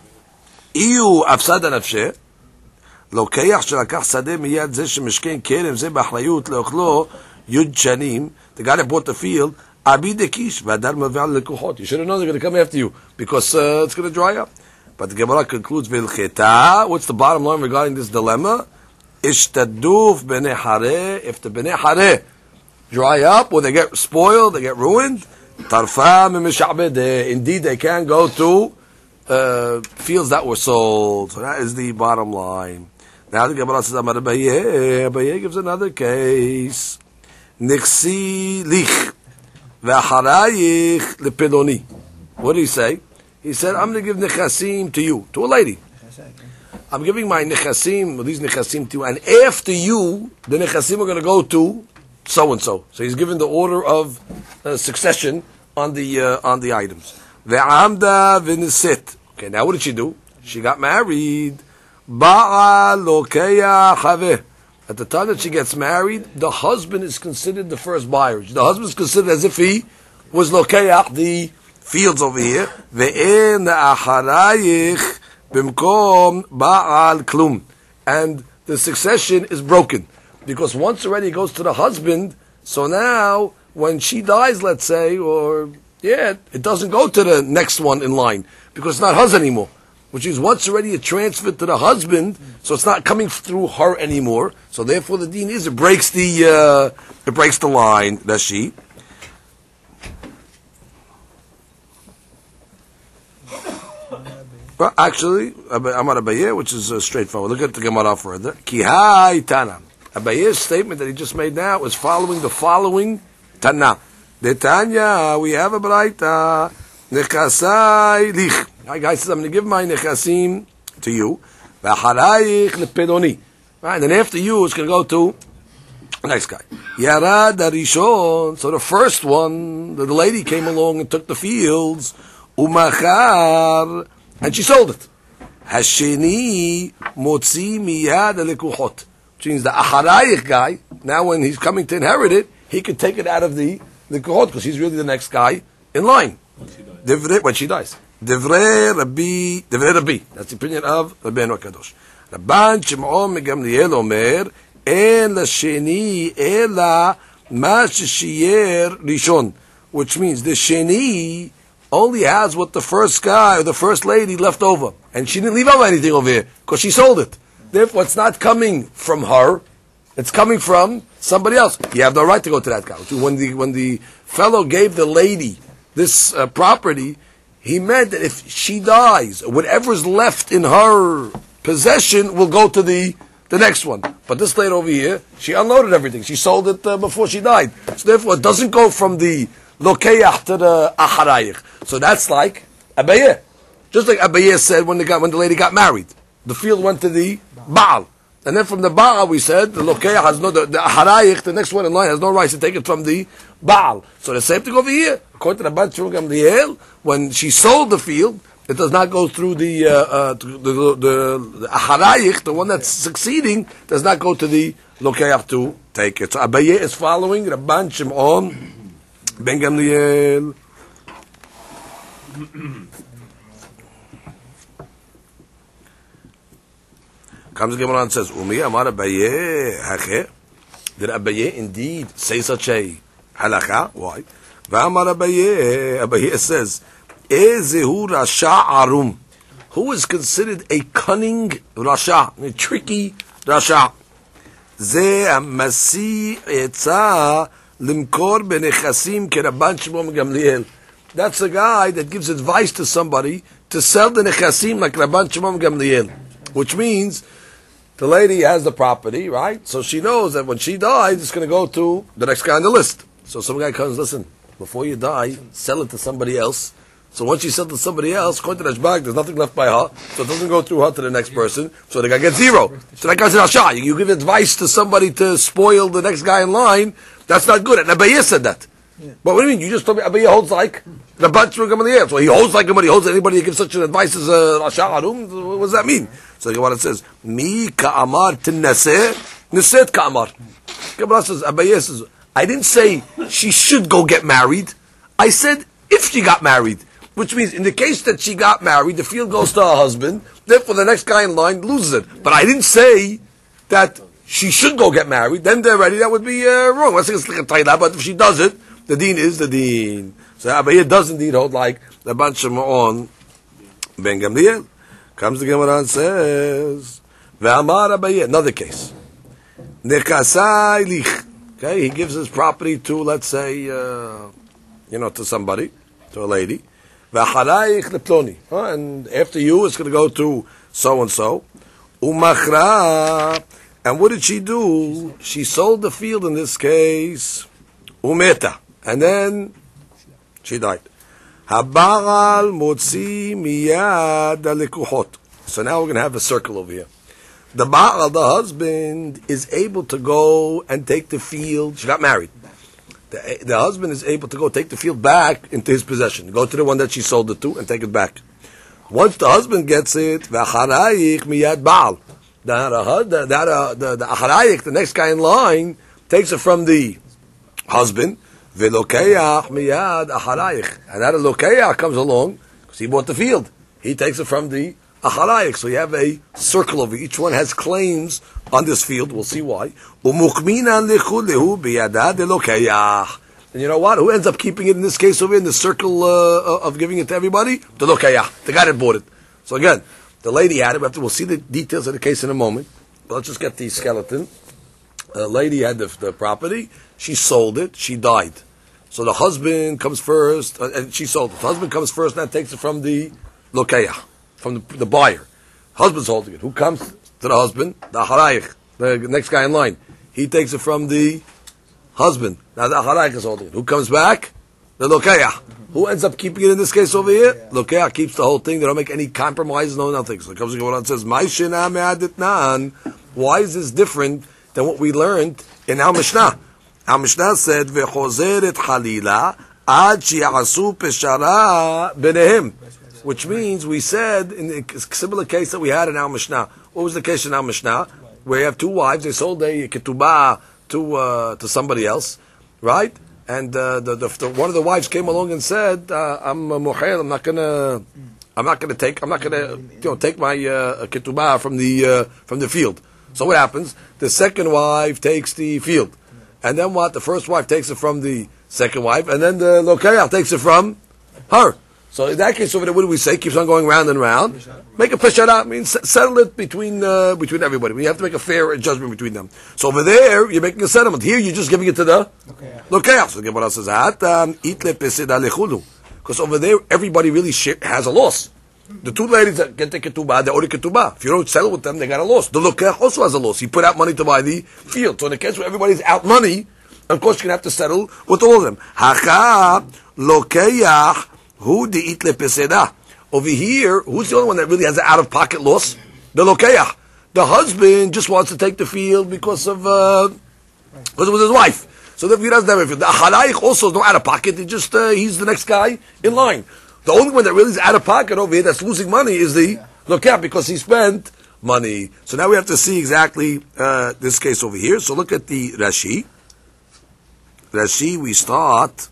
Iyu afsad nafsheh lokeach shelakach sadeh miyad zeh shemishken kerem zeh b'achrayut leochlo yud shanim. The guy that bought the field, abi dekish v'adar mav'al lekuchot. You should have known they're going to come after you because uh, it's going to dry up. But the Gemara concludes v'ilcheta. What's the bottom line regarding this dilemma? Ishtaduf b'nei hareh. If the b'nei hareh dry up or they get spoiled, they get ruined, tarfa mimisha'bedeh. Indeed, they can go to uh, fields that were sold. So that is the bottom line. Now the Gemara says, Amar Abaye. Abaye gives another case. Nixi lich v'harayich lepeloni. What did he say? He said, I'm going to give nechasim to you, to a lady. I'm giving my nechasim, these nechasim to you, and after you, the nechasim are going to go to so-and-so. So he's given the order of uh, succession on the uh, on the items. Ve'amda v'nisit. Okay, now what did she do? She got married. Ba'a lokeya chaveh. At the time that she gets married, the husband is considered the first buyer. The husband is considered as if he was lokeya, the fields over here. Ve'en acharayich bimkom ba'al klum, and the succession is broken because once already it goes to the husband. So now, when she dies, let's say, or yeah, it doesn't go to the next one in line because it's not hers anymore. Which is once already it transferred to the husband, so it's not coming through her anymore. So therefore, the deen is it breaks the uh, it breaks the line. That's she. Well, actually, Amar Abaye, which is uh, straightforward. Look at the Gemara further. Kihai Tana. Abaye's statement that he just made now was following the following Tana. The Tanya, we have a Braita. Nechasai lich. Hi guys, says I'm going to give my nechasim to you. V'harayich lepedoni. Right, and then after you, it's going to go to the next guy. Yarad Arishon. So the first one, the lady came along and took the fields. Umachar. And she sold it. Hasheni motzi miyad lekuchot. Which means the acharayich guy, now when he's coming to inherit it, he could take it out of the lekuchot because he's really the next guy in line. Divrei, when she dies. Divrei Rabbi, Divrei Rabbi. That's the opinion of Rabbeinu HaKadosh. Rabban Shimon Megamliel Omer, En lasheni ela ma sheshiyer rishon. Which means the sheni only has what the first guy or the first lady left over. And she didn't leave out anything over here because she sold it. Therefore, it's not coming from her. It's coming from somebody else. You have no right to go to that guy. When the, when the fellow gave the lady this uh, property, he meant that if she dies, whatever's left in her possession will go to the, the next one. But this lady over here, she unloaded everything. She sold it uh, before she died. So therefore, it doesn't go from the lokeach to the acharayich. So that's like Abaye. Just like Abaye said when the guy, when the lady got married, the field went to the Baal. And then from the Baal, we said, the Lokeach has no, the, the Aharayich, the next one in line, has no rights to take it from the Baal. So the same thing over here. According to the Rabban Shimon Gamliel, when she sold the field, it does not go through the, uh, uh, the, the, the, the Aharayich, the one that's succeeding, does not go to the Lokeach to take it. So Abaye is following Rabban Shimon Ben Gamliel. Comes the Gemara and says, Umi Amar Abaye Hache. Did Abaye indeed say such a halakha? Why? V'Amar Abaye, Abaye says, Ezehu Rasha Arum. Who is considered a cunning Rasha, a tricky Rasha? Ze Amasi Etza Limkor Benechasim Keraban Shimon Gamliel. That's a guy that gives advice to somebody to sell the nechasim like Rabban Shimon Gamliel, which means the lady has the property, right? So she knows that when she dies, it's going to go to the next guy on the list. So some guy comes, listen, before you die, sell it to somebody else. So once you sell it to somebody else, according to Rashbag, there's nothing left by her, so it doesn't go through her to the next person, so the guy gets zero. So that guy's an Asha. You give advice to somebody to spoil the next guy in line, that's not good. And Abaye said that. Yeah. But what do you mean? You just told me Abaye holds like the bunch of Gamaliel. So he holds like somebody holds anybody who gives such an advice as a Rasha Arum. What does that mean? So the Gemara says, Mi ka'amar tinnaseh, niset ka'amar. Gemara says, Abaye says, I didn't say she should go get married. I said if she got married. Which means in the case that she got married, the field goes to her husband, therefore the next guy in line loses it. But I didn't say that she should go get married, then they're ready, that would be uh, wrong. I think it's like a taila, but if she does it, the deen is the deen. So Abaye does indeed hold like the Rabban Shimon Ben Gamliel. Comes the Gemara and says, Ve'amar Abaye, another case. Nekasai lich. Okay, he gives his property to, let's say, uh, you know, to somebody, to a lady. Ve'acharayich leploni. And after you, it's going to go to so-and-so. Umachra. And what did she do? She sold the field in this case. Umeta. And then she died. Habaral motzi miyad alekuchot. So now we're going to have a circle over here. The Baal, the husband, is able to go and take the field. She got married. The, the husband is able to go take the field back into his possession. Go to the one that she sold it to and take it back. Once the husband gets it, v'acharayich miyad Baal. The, the, the, the, the acharayich, the next guy in line, takes it from the husband. V'lokeach miyad acharayich. And that lokeach comes along, because he bought the field. He takes it from the acharayich. So you have a circle over each one has claims on this field. We'll see why. Umukminan lechulehu biyadad lokeach. And you know what? Who ends up keeping it in this case over in the circle uh, of giving it to everybody? The lokeach, the guy that bought it. So again, the lady had it. We'll see the details of the case in a moment. But let's just get the skeleton. The lady had the, the property. She sold it. She died. So the husband comes first, uh, and she sold it. The husband comes first, and takes it from the lokeach, from the, the buyer. Husband's holding it. Who comes to the husband? The acharayich, the next guy in line. He takes it from the husband. Now the acharayich is holding it. Who comes back? The lokeach. Who ends up keeping it in this case over here? Lokeach keeps the whole thing. They don't make any compromises, no nothing. So it comes and and says, "My shina me'adit nan." Why is this different than what we learned in our Mishnah? Our Mishnah said, "V'chozeret halila ad shi'asu peshara benehem," which means we said in the similar case that we had in our Mishnah. What was the case in our Mishnah? Where you have two wives, they sold a ketubah to uh, to somebody else, right? And uh, the, the, the one of the wives came along and said, uh, "I'm a muhayl. I'm not gonna, I'm not gonna take, I'm not gonna, you know, take my uh, ketubah from the uh, from the field." So what happens? The second wife takes the field, and then what? The first wife takes it from the second wife, and then the lokeach takes it from her. So in that case over there, what do we say? Keeps on going round and round. Make a peshara. I mean, settle it between uh, between everybody. We have to make a fair judgment between them. So over there, you're making a settlement. Here, you're just giving it to the lokeach. So the Gemara says, "Hatam itle peseda lechulu," because over there, everybody really has a loss. The two ladies that get the ketubah, they owe the ketubah. If you don't settle with them, they got a loss. The lokeach also has a loss. He put out money to buy the field. So in the case where everybody's out money, of course you're going to have to settle with all of them. Hacha lokeach hu di'it lepeseda. Over here, who's the only one that really has an out-of-pocket loss? The lokeach. The husband just wants to take the field because of uh, because it was his wife. So therefore he doesn't have a field. The achalayich also is no out-of-pocket. He just uh, he's the next guy in line. The only one that really is out-of-pocket over here that's losing money is the lokeach because he spent money. So now we have to see exactly uh, this case over here. So look at the Rashi. Rashi, we start.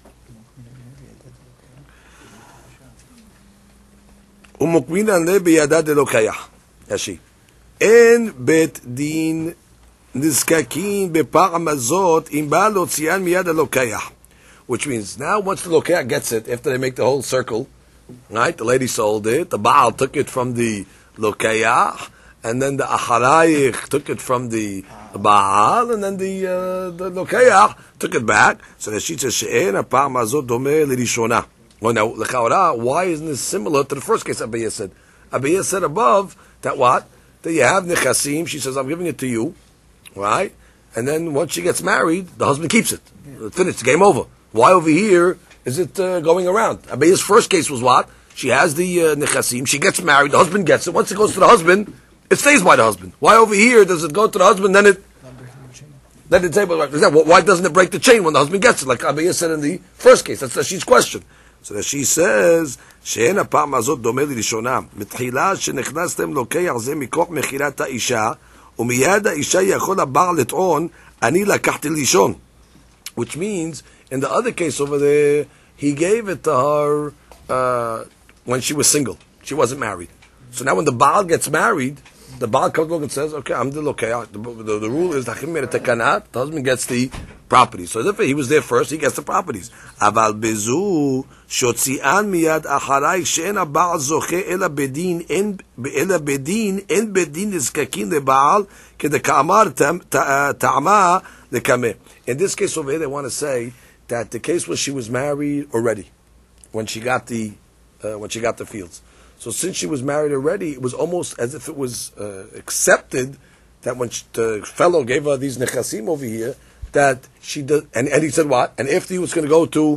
Umukminan le biyadad elokayah. Rashi. En bet din nizkakin bepa'am azot im ba lotzian miyad elokayah. Which means now once the lokayah gets it, after they make the whole circle, right? The lady sold it. The Baal took it from the lokayah. And then the Acharayich took it from the Baal, and then the uh, the Lokayach took it back. So the Shita She'en Apam Azot Domeh L'Rishona. Well, now L'Chaora, why isn't this similar to the first case Abaye said? Abaye said above that what? That you have Nechasim. She says, I'm giving it to you, right? And then once she gets married, the husband keeps it. It's finished. Game over. Why over here is it uh, going around? Abaye's first case was what? She has the uh, Nechasim. She gets married. The husband gets it. Once it goes to the husband, it stays by the husband. Why over here does it go to the husband? Then it, then it say, why doesn't it break the chain when the husband gets it? Like Abaye said in the first case. That's Rashi's question. So that she says, "She'en ha'pa'am hazot domeh l'rishona. Mitchila shenechnastem lokayach ze mikoch mechilat ha'isha, umiyad ha'isha yachol ha'ba'al let'on ani lakachti lishon." Which means, in the other case over there, he gave it to her uh, when she was single. She wasn't married. So now when the Baal gets married, the Baal comes along and says, okay, I'm the lokayah. The, the, the rule is, the husband gets the property. So if he was there first, he gets the properties. Aval bezu, shotzi'an miyad acharai, she'en ha'ba'al zoche ela bedin, ela bedin, en bedin nizkakin leBaal, kedeka'amar ta'ama lekameh. In this case over here, they want to say that the case was she was married already when she got the, uh, when she got the fields. So since she was married already, it was almost as if it was uh, accepted that when she, the fellow gave her these nechasim over here, that she did, and, and he said what? And after he was going to go to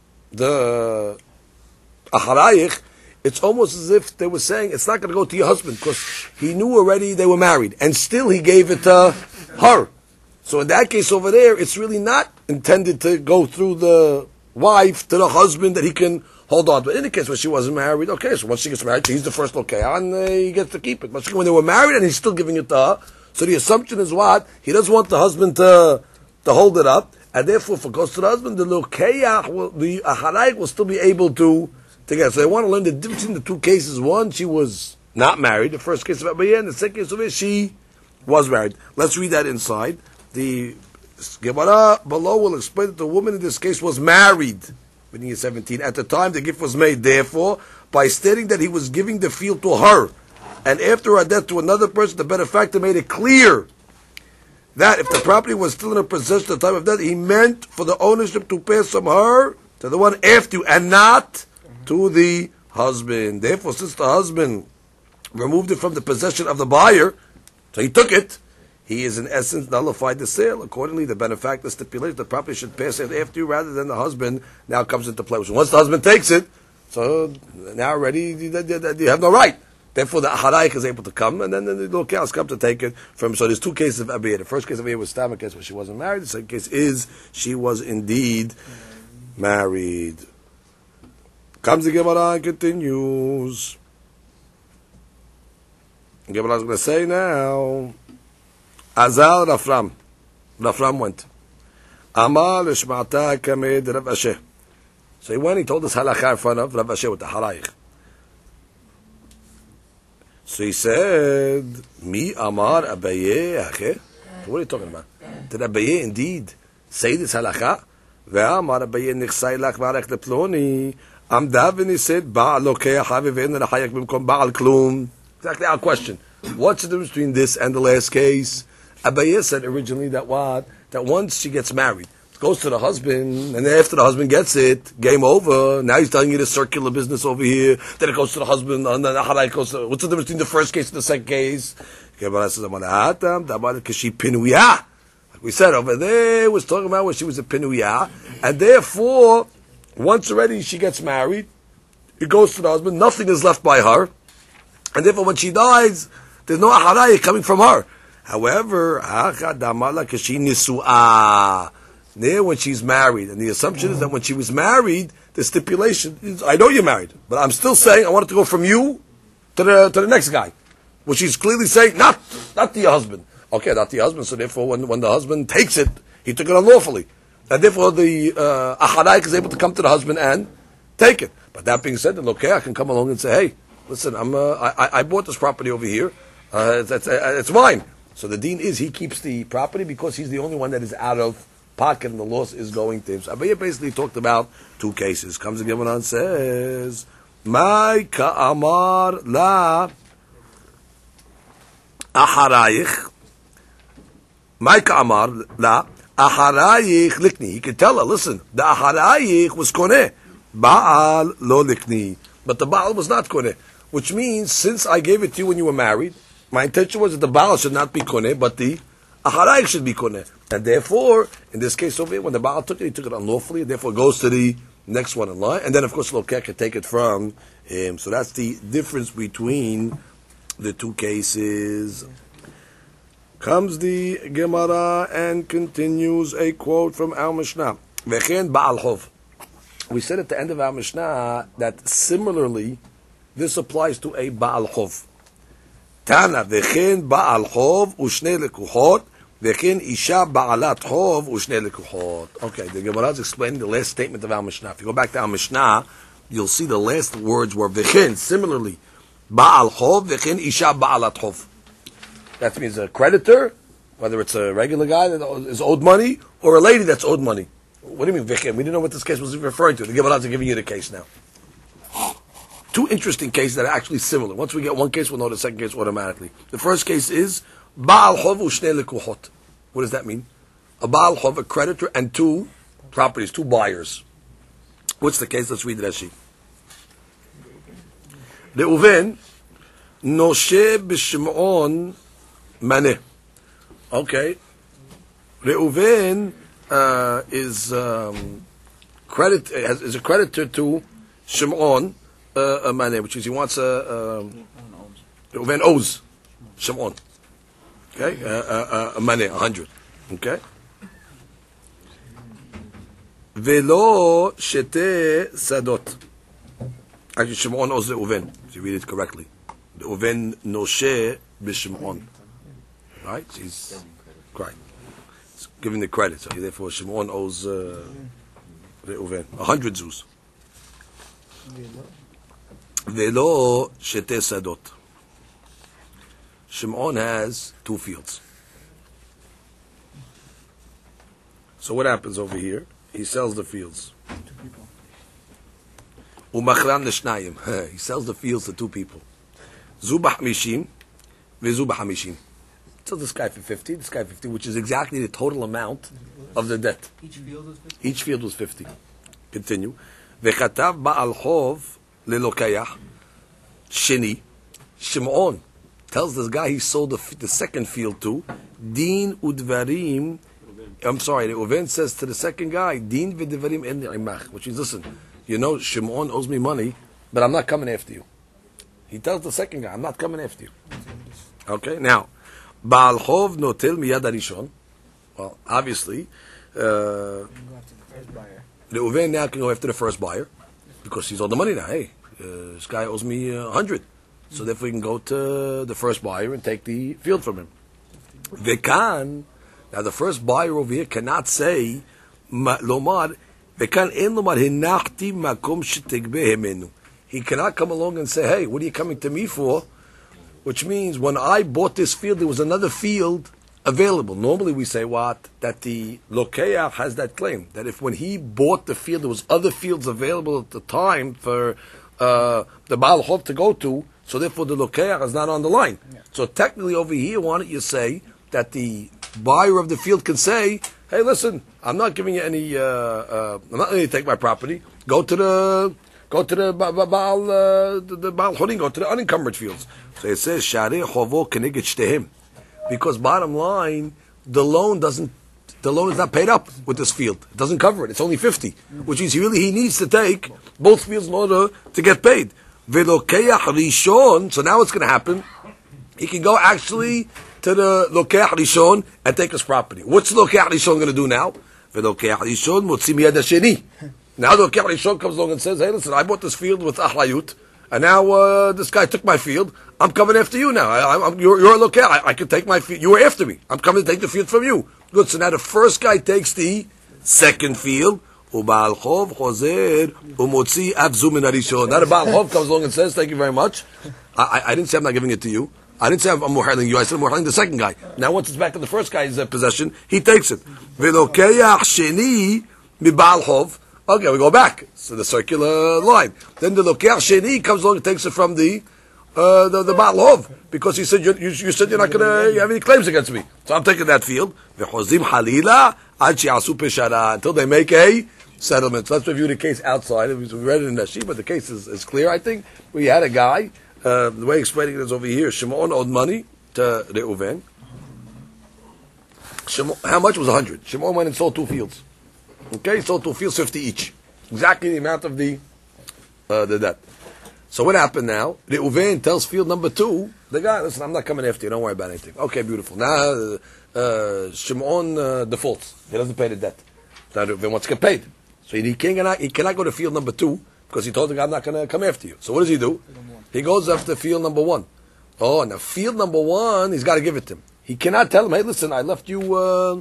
the Acharayich, it's almost as if they were saying, it's not going to go to your husband, because he knew already they were married, and still he gave it to her. So in that case over there, it's really not intended to go through the wife to the husband that he can hold on. But in the case where she wasn't married, okay, so once she gets married, he's the first lokayah, and uh, he gets to keep it. But when they were married and he's still giving it to her, so the assumption is what? He doesn't want the husband to to hold it up, and therefore if it goes to the husband, the lokayah, will, the aharayik will still be able to, to get it. So they want to learn the difference in the two cases. One, she was not married, the first case of Abaye, and the second case of it, she was married. Let's read that inside. The Gemara below will explain that the woman in this case was married when he was seventeen. At the time the gift was made, therefore, by stating that he was giving the field to her, and after her death to another person, the benefactor made it clear that if the property was still in her possession at the time of death, he meant for the ownership to pass from her to the one after you, and not to the husband. Therefore, since the husband removed it from the possession of the buyer, so he took it, he is in essence nullified the sale. Accordingly, the benefactor stipulates the property should pass it after you rather than the husband now comes into play. So once the husband takes it, so now already you have no right. Therefore, the Aharayik is able to come, and then the Lokayas come to take it from him. So there's two cases of Abiyah. The first case of Abiyah was Stam, case where she wasn't married. The second case is she was indeed married. Comes the Gemara and continues. The Gemara is going to say now, Azal Rafram. Rafram went. Amar Lishmata Kamed Rav Asher. So he went, he told us halakha in front of Rav Asher with the Harayich. So he said, Mi Amar Abaye Ache. What are you talking about? Did Abaye indeed say this halakha? Ve'amar Abaye Nichsai Lach Marek Leploni. Amdav, and he said, Ba'al Lokeh Havi Ve'en Rahayak Bimkom Ba'al Klum. Exactly our question. What's the difference between this and the last case? Abaye said originally that what? That once she gets married, it goes to the husband, and then after the husband gets it, game over. Now he's telling you this circular business over here. Then it goes to the husband, and then how goes to, what's the difference between the first case and the second case? Like, We said over there was talking about when she was a Pinuyah, and therefore, once already she gets married, it goes to the husband, nothing is left by her, and therefore when she dies, there's no aharayah coming from her. However, there when she's married, and the assumption is that when she was married, the stipulation is, I know you're married, but I'm still saying I want it to go from you to the to the next guy, which she's clearly saying not not to your husband. Okay, not to your husband. So therefore, when when the husband takes it, he took it unlawfully, and therefore the uh, aharayik is able to come to the husband and take it. But that being said, then okay, I can come along and say, hey, listen, I'm uh, I I bought this property over here. Uh, it's, it's, it's mine. So the deen is he keeps the property because he's the only one that is out of pocket and the loss is going to him. So Abaye basically talked about two cases. Comes the Gemara and says, "My ka'amar la aharayich." My ka'amar la aharayich likni. He could tell her, listen, the aharayich was koneh, Baal lo likni, but the Baal was not koneh. Which means, since I gave it to you when you were married, my intention was that the Baal should not be koneh, but the aharayich should be koneh. And therefore, in this case over here, when the Baal took it, he took it unlawfully, and therefore goes to the next one in line. And then, of course, the Lokeh can take it from him. So that's the difference between the two cases. Comes the Gemara and continues a quote from our Mishnah. V'chen Baal Chov. We said at the end of our Mishnah that similarly, this applies to a Baal Chov. Tana v'chen Baal Chov u'shnei lekuchot v'chen isha Baalat Chov u'shnei lekuchot. Okay, the Gemara is explaining the last statement of our Mishnah. If you go back to our Mishnah, you'll see the last words were v'chen. Similarly, Baal Chov v'chen isha Baalat Chov. That means a creditor, whether it's a regular guy that is owed money or a lady that's owed money. What do you mean v'chen? We didn't know what this case was referring to. The Gemara is giving you the case now. Two interesting cases that are actually similar. Once we get one case, we'll know the second case automatically. The first case is Baal Chov u'shnei lekuchot. What does that mean? A Baal Chov, a creditor, and two properties, two buyers. What's the case? Let's read Rashi. Reuven noshe b'Shimon maneh. Okay. Reuven uh, is um, credit is a creditor to Shimon. Uh, a money, which is he wants a um, Reuven owes Shimon, okay, uh, uh, a money, a hundred, okay. Velo shete sadot. Actually, Shimon owes the Reuven. If you read it correctly, the Reuven noshe b'Shimon, right? He's right. He's giving the credit. So therefore, Shimon owes uh, the Reuven a hundred zuz. Velo shete sadot. Shimon has two fields. So what happens over here? He sells the fields. Umachran l'shnayim. He sells the fields to two people. Zubah hamishim, ve'zubah hamishim. So this guy for fifty, this guy fifty, which is exactly the total amount of the debt. Each field was fifty. Each field was fifty. Continue. Ve'chatav ba'al chov. Lelokayah, Shini, Shimon tells this guy he sold the, the second field to, Din udvarim, I'm sorry, the Reuven says to the second guy, Din v'devarim en ni'imach, which is, listen, you know, Shimon owes me money, but I'm not coming after you. He tells the second guy, I'm not coming after you. Okay, now, Baal Chov notel miyad harishon, well, obviously, uh, the Reuven now can go after the first buyer, because he's owed the money now. Hey, uh, this guy owes me a uh, hundred, so therefore we can go to the first buyer and take the field from him. Vekan, now the first buyer over here cannot say lomar. Vekan en lomar hinachti makom shetigbe hemenu. He cannot come along and say, hey, what are you coming to me for? Which means when I bought this field, there was another field available. Normally we say what? That the Lokeach has that claim. That if when he bought the field, there was other fields available at the time for uh, the Baal Chov to go to, so therefore the Lokeach is not on the line. Yeah. So technically over here, why don't you say that the buyer of the field can say, hey, listen, I'm not giving you any, uh, uh, I'm not going to take my property. Go to the, go to the Baal, uh, the, the Baal Chorin, go to the unencumbered fields. So it says, Sharei Chovo Keneged Shtehem. Because bottom line, the loan doesn't the loan is not paid up with this field. It doesn't cover it. It's only fifty, which means he really he needs to take both fields in order to get paid. Velokeach rishon. So now what's going to happen? He can go actually to the lokeach rishon and take his property. What's the lokeach rishon going to do now? Velokeach rishon motzi miyad hasheni. Now the lokeach rishon comes along and says, "Hey, listen, I bought this field with ahlayut, and now uh, this guy took my field. I'm coming after you now. I, I'm, you're, you're a lokeach. I, I can take my field. You were after me. I'm coming to take the field from you. Good. So now the first guy takes the second field. Ubal chov chozer umotzi avzu min harishon. Now the Baal Chov comes along and says, "Thank you very much. I, I, I didn't say I'm not giving it to you. I didn't say I'm mohaling you. I said I'm mohaling the second guy. Now once it's back in the first guy's uh, possession, he takes it. Velokeach sheni mi Baal Chov. Okay, we go back. So the circular line. Then the lokeach sheni comes along and takes it from the uh, the, the Baal Chov, because he said you, you, you said you're not going to have any claims against me. So I'm taking that field. V'chozim halila ad she'asu peshara, until they make a settlement. So let's review the case outside. We read it in Nashi, but the case is, is clear, I think. We had a guy, uh, the way explaining it is over here. Shimon owed money to Reuven. Shimon, how much was a hundred? Shimon went and sold two fields. Okay, sold two fields, fifty each. Exactly the amount of the uh, the debt. So what happened now? Reuven tells field number two, the guy, listen, I'm not coming after you, don't worry about anything. Okay, beautiful. Now, uh, Shimon uh, defaults. He doesn't pay the debt. Now Reuven wants to get paid. So he cannot, he cannot go to field number two, because he told the guy, I'm not going to come after you. So what does he do? He goes after field number one. Oh, now field number one, he's got to give it to him. He cannot tell him, hey, listen, I left you, uh,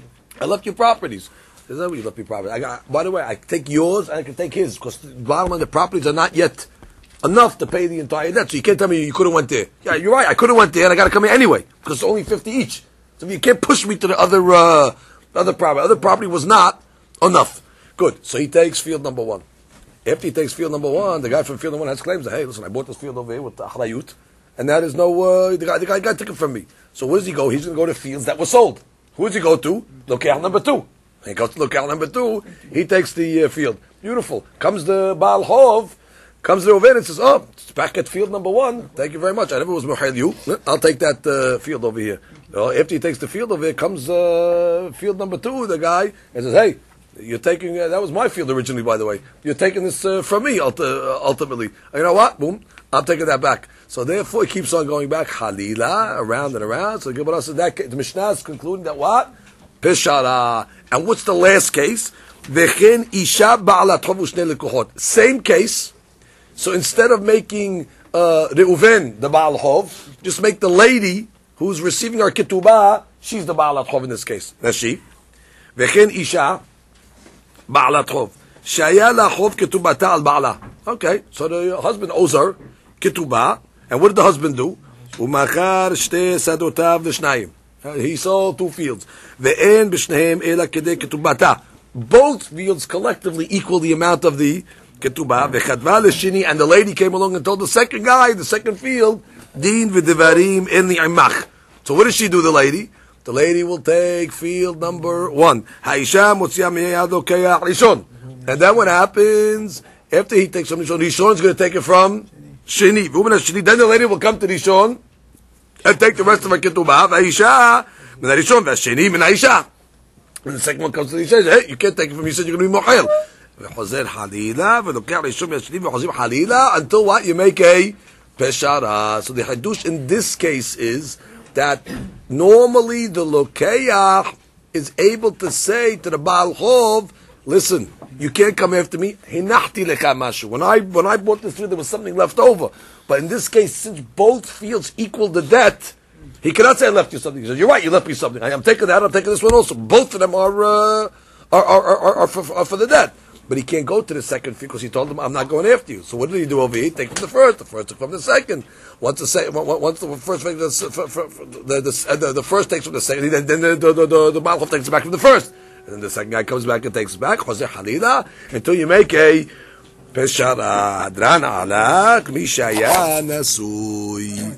I left you properties. He says, oh, you left me properties. I got, by the way, I take yours and I can take his, because the bottom line, the properties are not yet enough to pay the entire debt. So you can't tell me you could have went there. Yeah, you're right, I could have went there and I got to come here anyway, because it's only fifty each. So you can't push me to the other, uh, other property. Other property was not enough. Good. So he takes field number one. After he takes field number one, the guy from field number one has claims that, hey, listen, I bought this field over here with the Ahlayut, and that is no, uh, the guy, the guy, the guy took it from me. So where does he go? He's going to go to fields that were sold. Who does he go to? Lokeach number two. He goes to lokeach number two, he takes the uh, field. Beautiful. Comes the Baal Chov, comes the Reuven and says, oh, it's back at field number one. Thank you very much. I never was mohel you. I'll take that uh, field over here. Well, after he takes the field over here, comes uh, field number two, the guy, and says, hey, you're taking, uh, that was my field originally, by the way. You're taking this uh, from me, ult- uh, ultimately. You know what? Boom. I'm taking that back. So therefore, he keeps on going back, halila, around and around. So the Gemara says that, the Mishnah is concluding that what? Peshara. And what's the last case? V'chen isha ba'alat chov u'shnei lekuchot. Same case. So instead of making uh, Reuven the Baal Chov, just make the lady who's receiving our ketubah, she's the Ba'alat Chov in this case. That's she. V'chen isha Ba'alat Chov. Shaya la Chov ketubata al Ba'ala. Okay, so the husband owes her ketubah, and what did the husband do? Umachar shte sadotav l'shnayim. He sold two fields. Ve'en b'shnehem ela kedei ketubata. Both fields collectively equal the amount of the ketubah. Ve'chadva l'shini, and the lady came along and told the second guy, the second field, din v'devarim in the imach. So what does she do, the lady? The lady will take field number one. Ha'isha motzia miyado keach rishon. And then what happens? After he takes from Rishon, Rishon is going to take it from Shini. Then the lady will come to Rishon and take the rest of her ketubah. Ha'isha min Rishon v'Shini min Ha'isha. And the second one comes to Rishon and says, hey, you can't take it from me. You said you're going to be mochel. V'chozer halila v'lokech Rishon v'Shini v'chozim halila until what? You make a peshara. So the hadush in this case is that normally the lokeach is able to say to the Baal Chov, listen, you can't come after me. Hinachti lecha mashu. When I when I bought this field, there was something left over. But in this case, since both fields equal the debt, he cannot say I left you something. He says, you're right, you left me something. I'm taking that, I'm taking this one also. Both of them are uh, are, are, are, are, for, are for the debt. But he can't go to the second field because he told them, I'm not going after you. So what did he do over here? He take from the first. The first took from the second. Once the second, once the first, the, the, the, the, the first takes from the second, then, then the the the, the, the Baal Chov takes it back from the first. And then the second guy comes back and takes it back. Chozeh halila until you make a peshara. Adran alak mishaya nasui.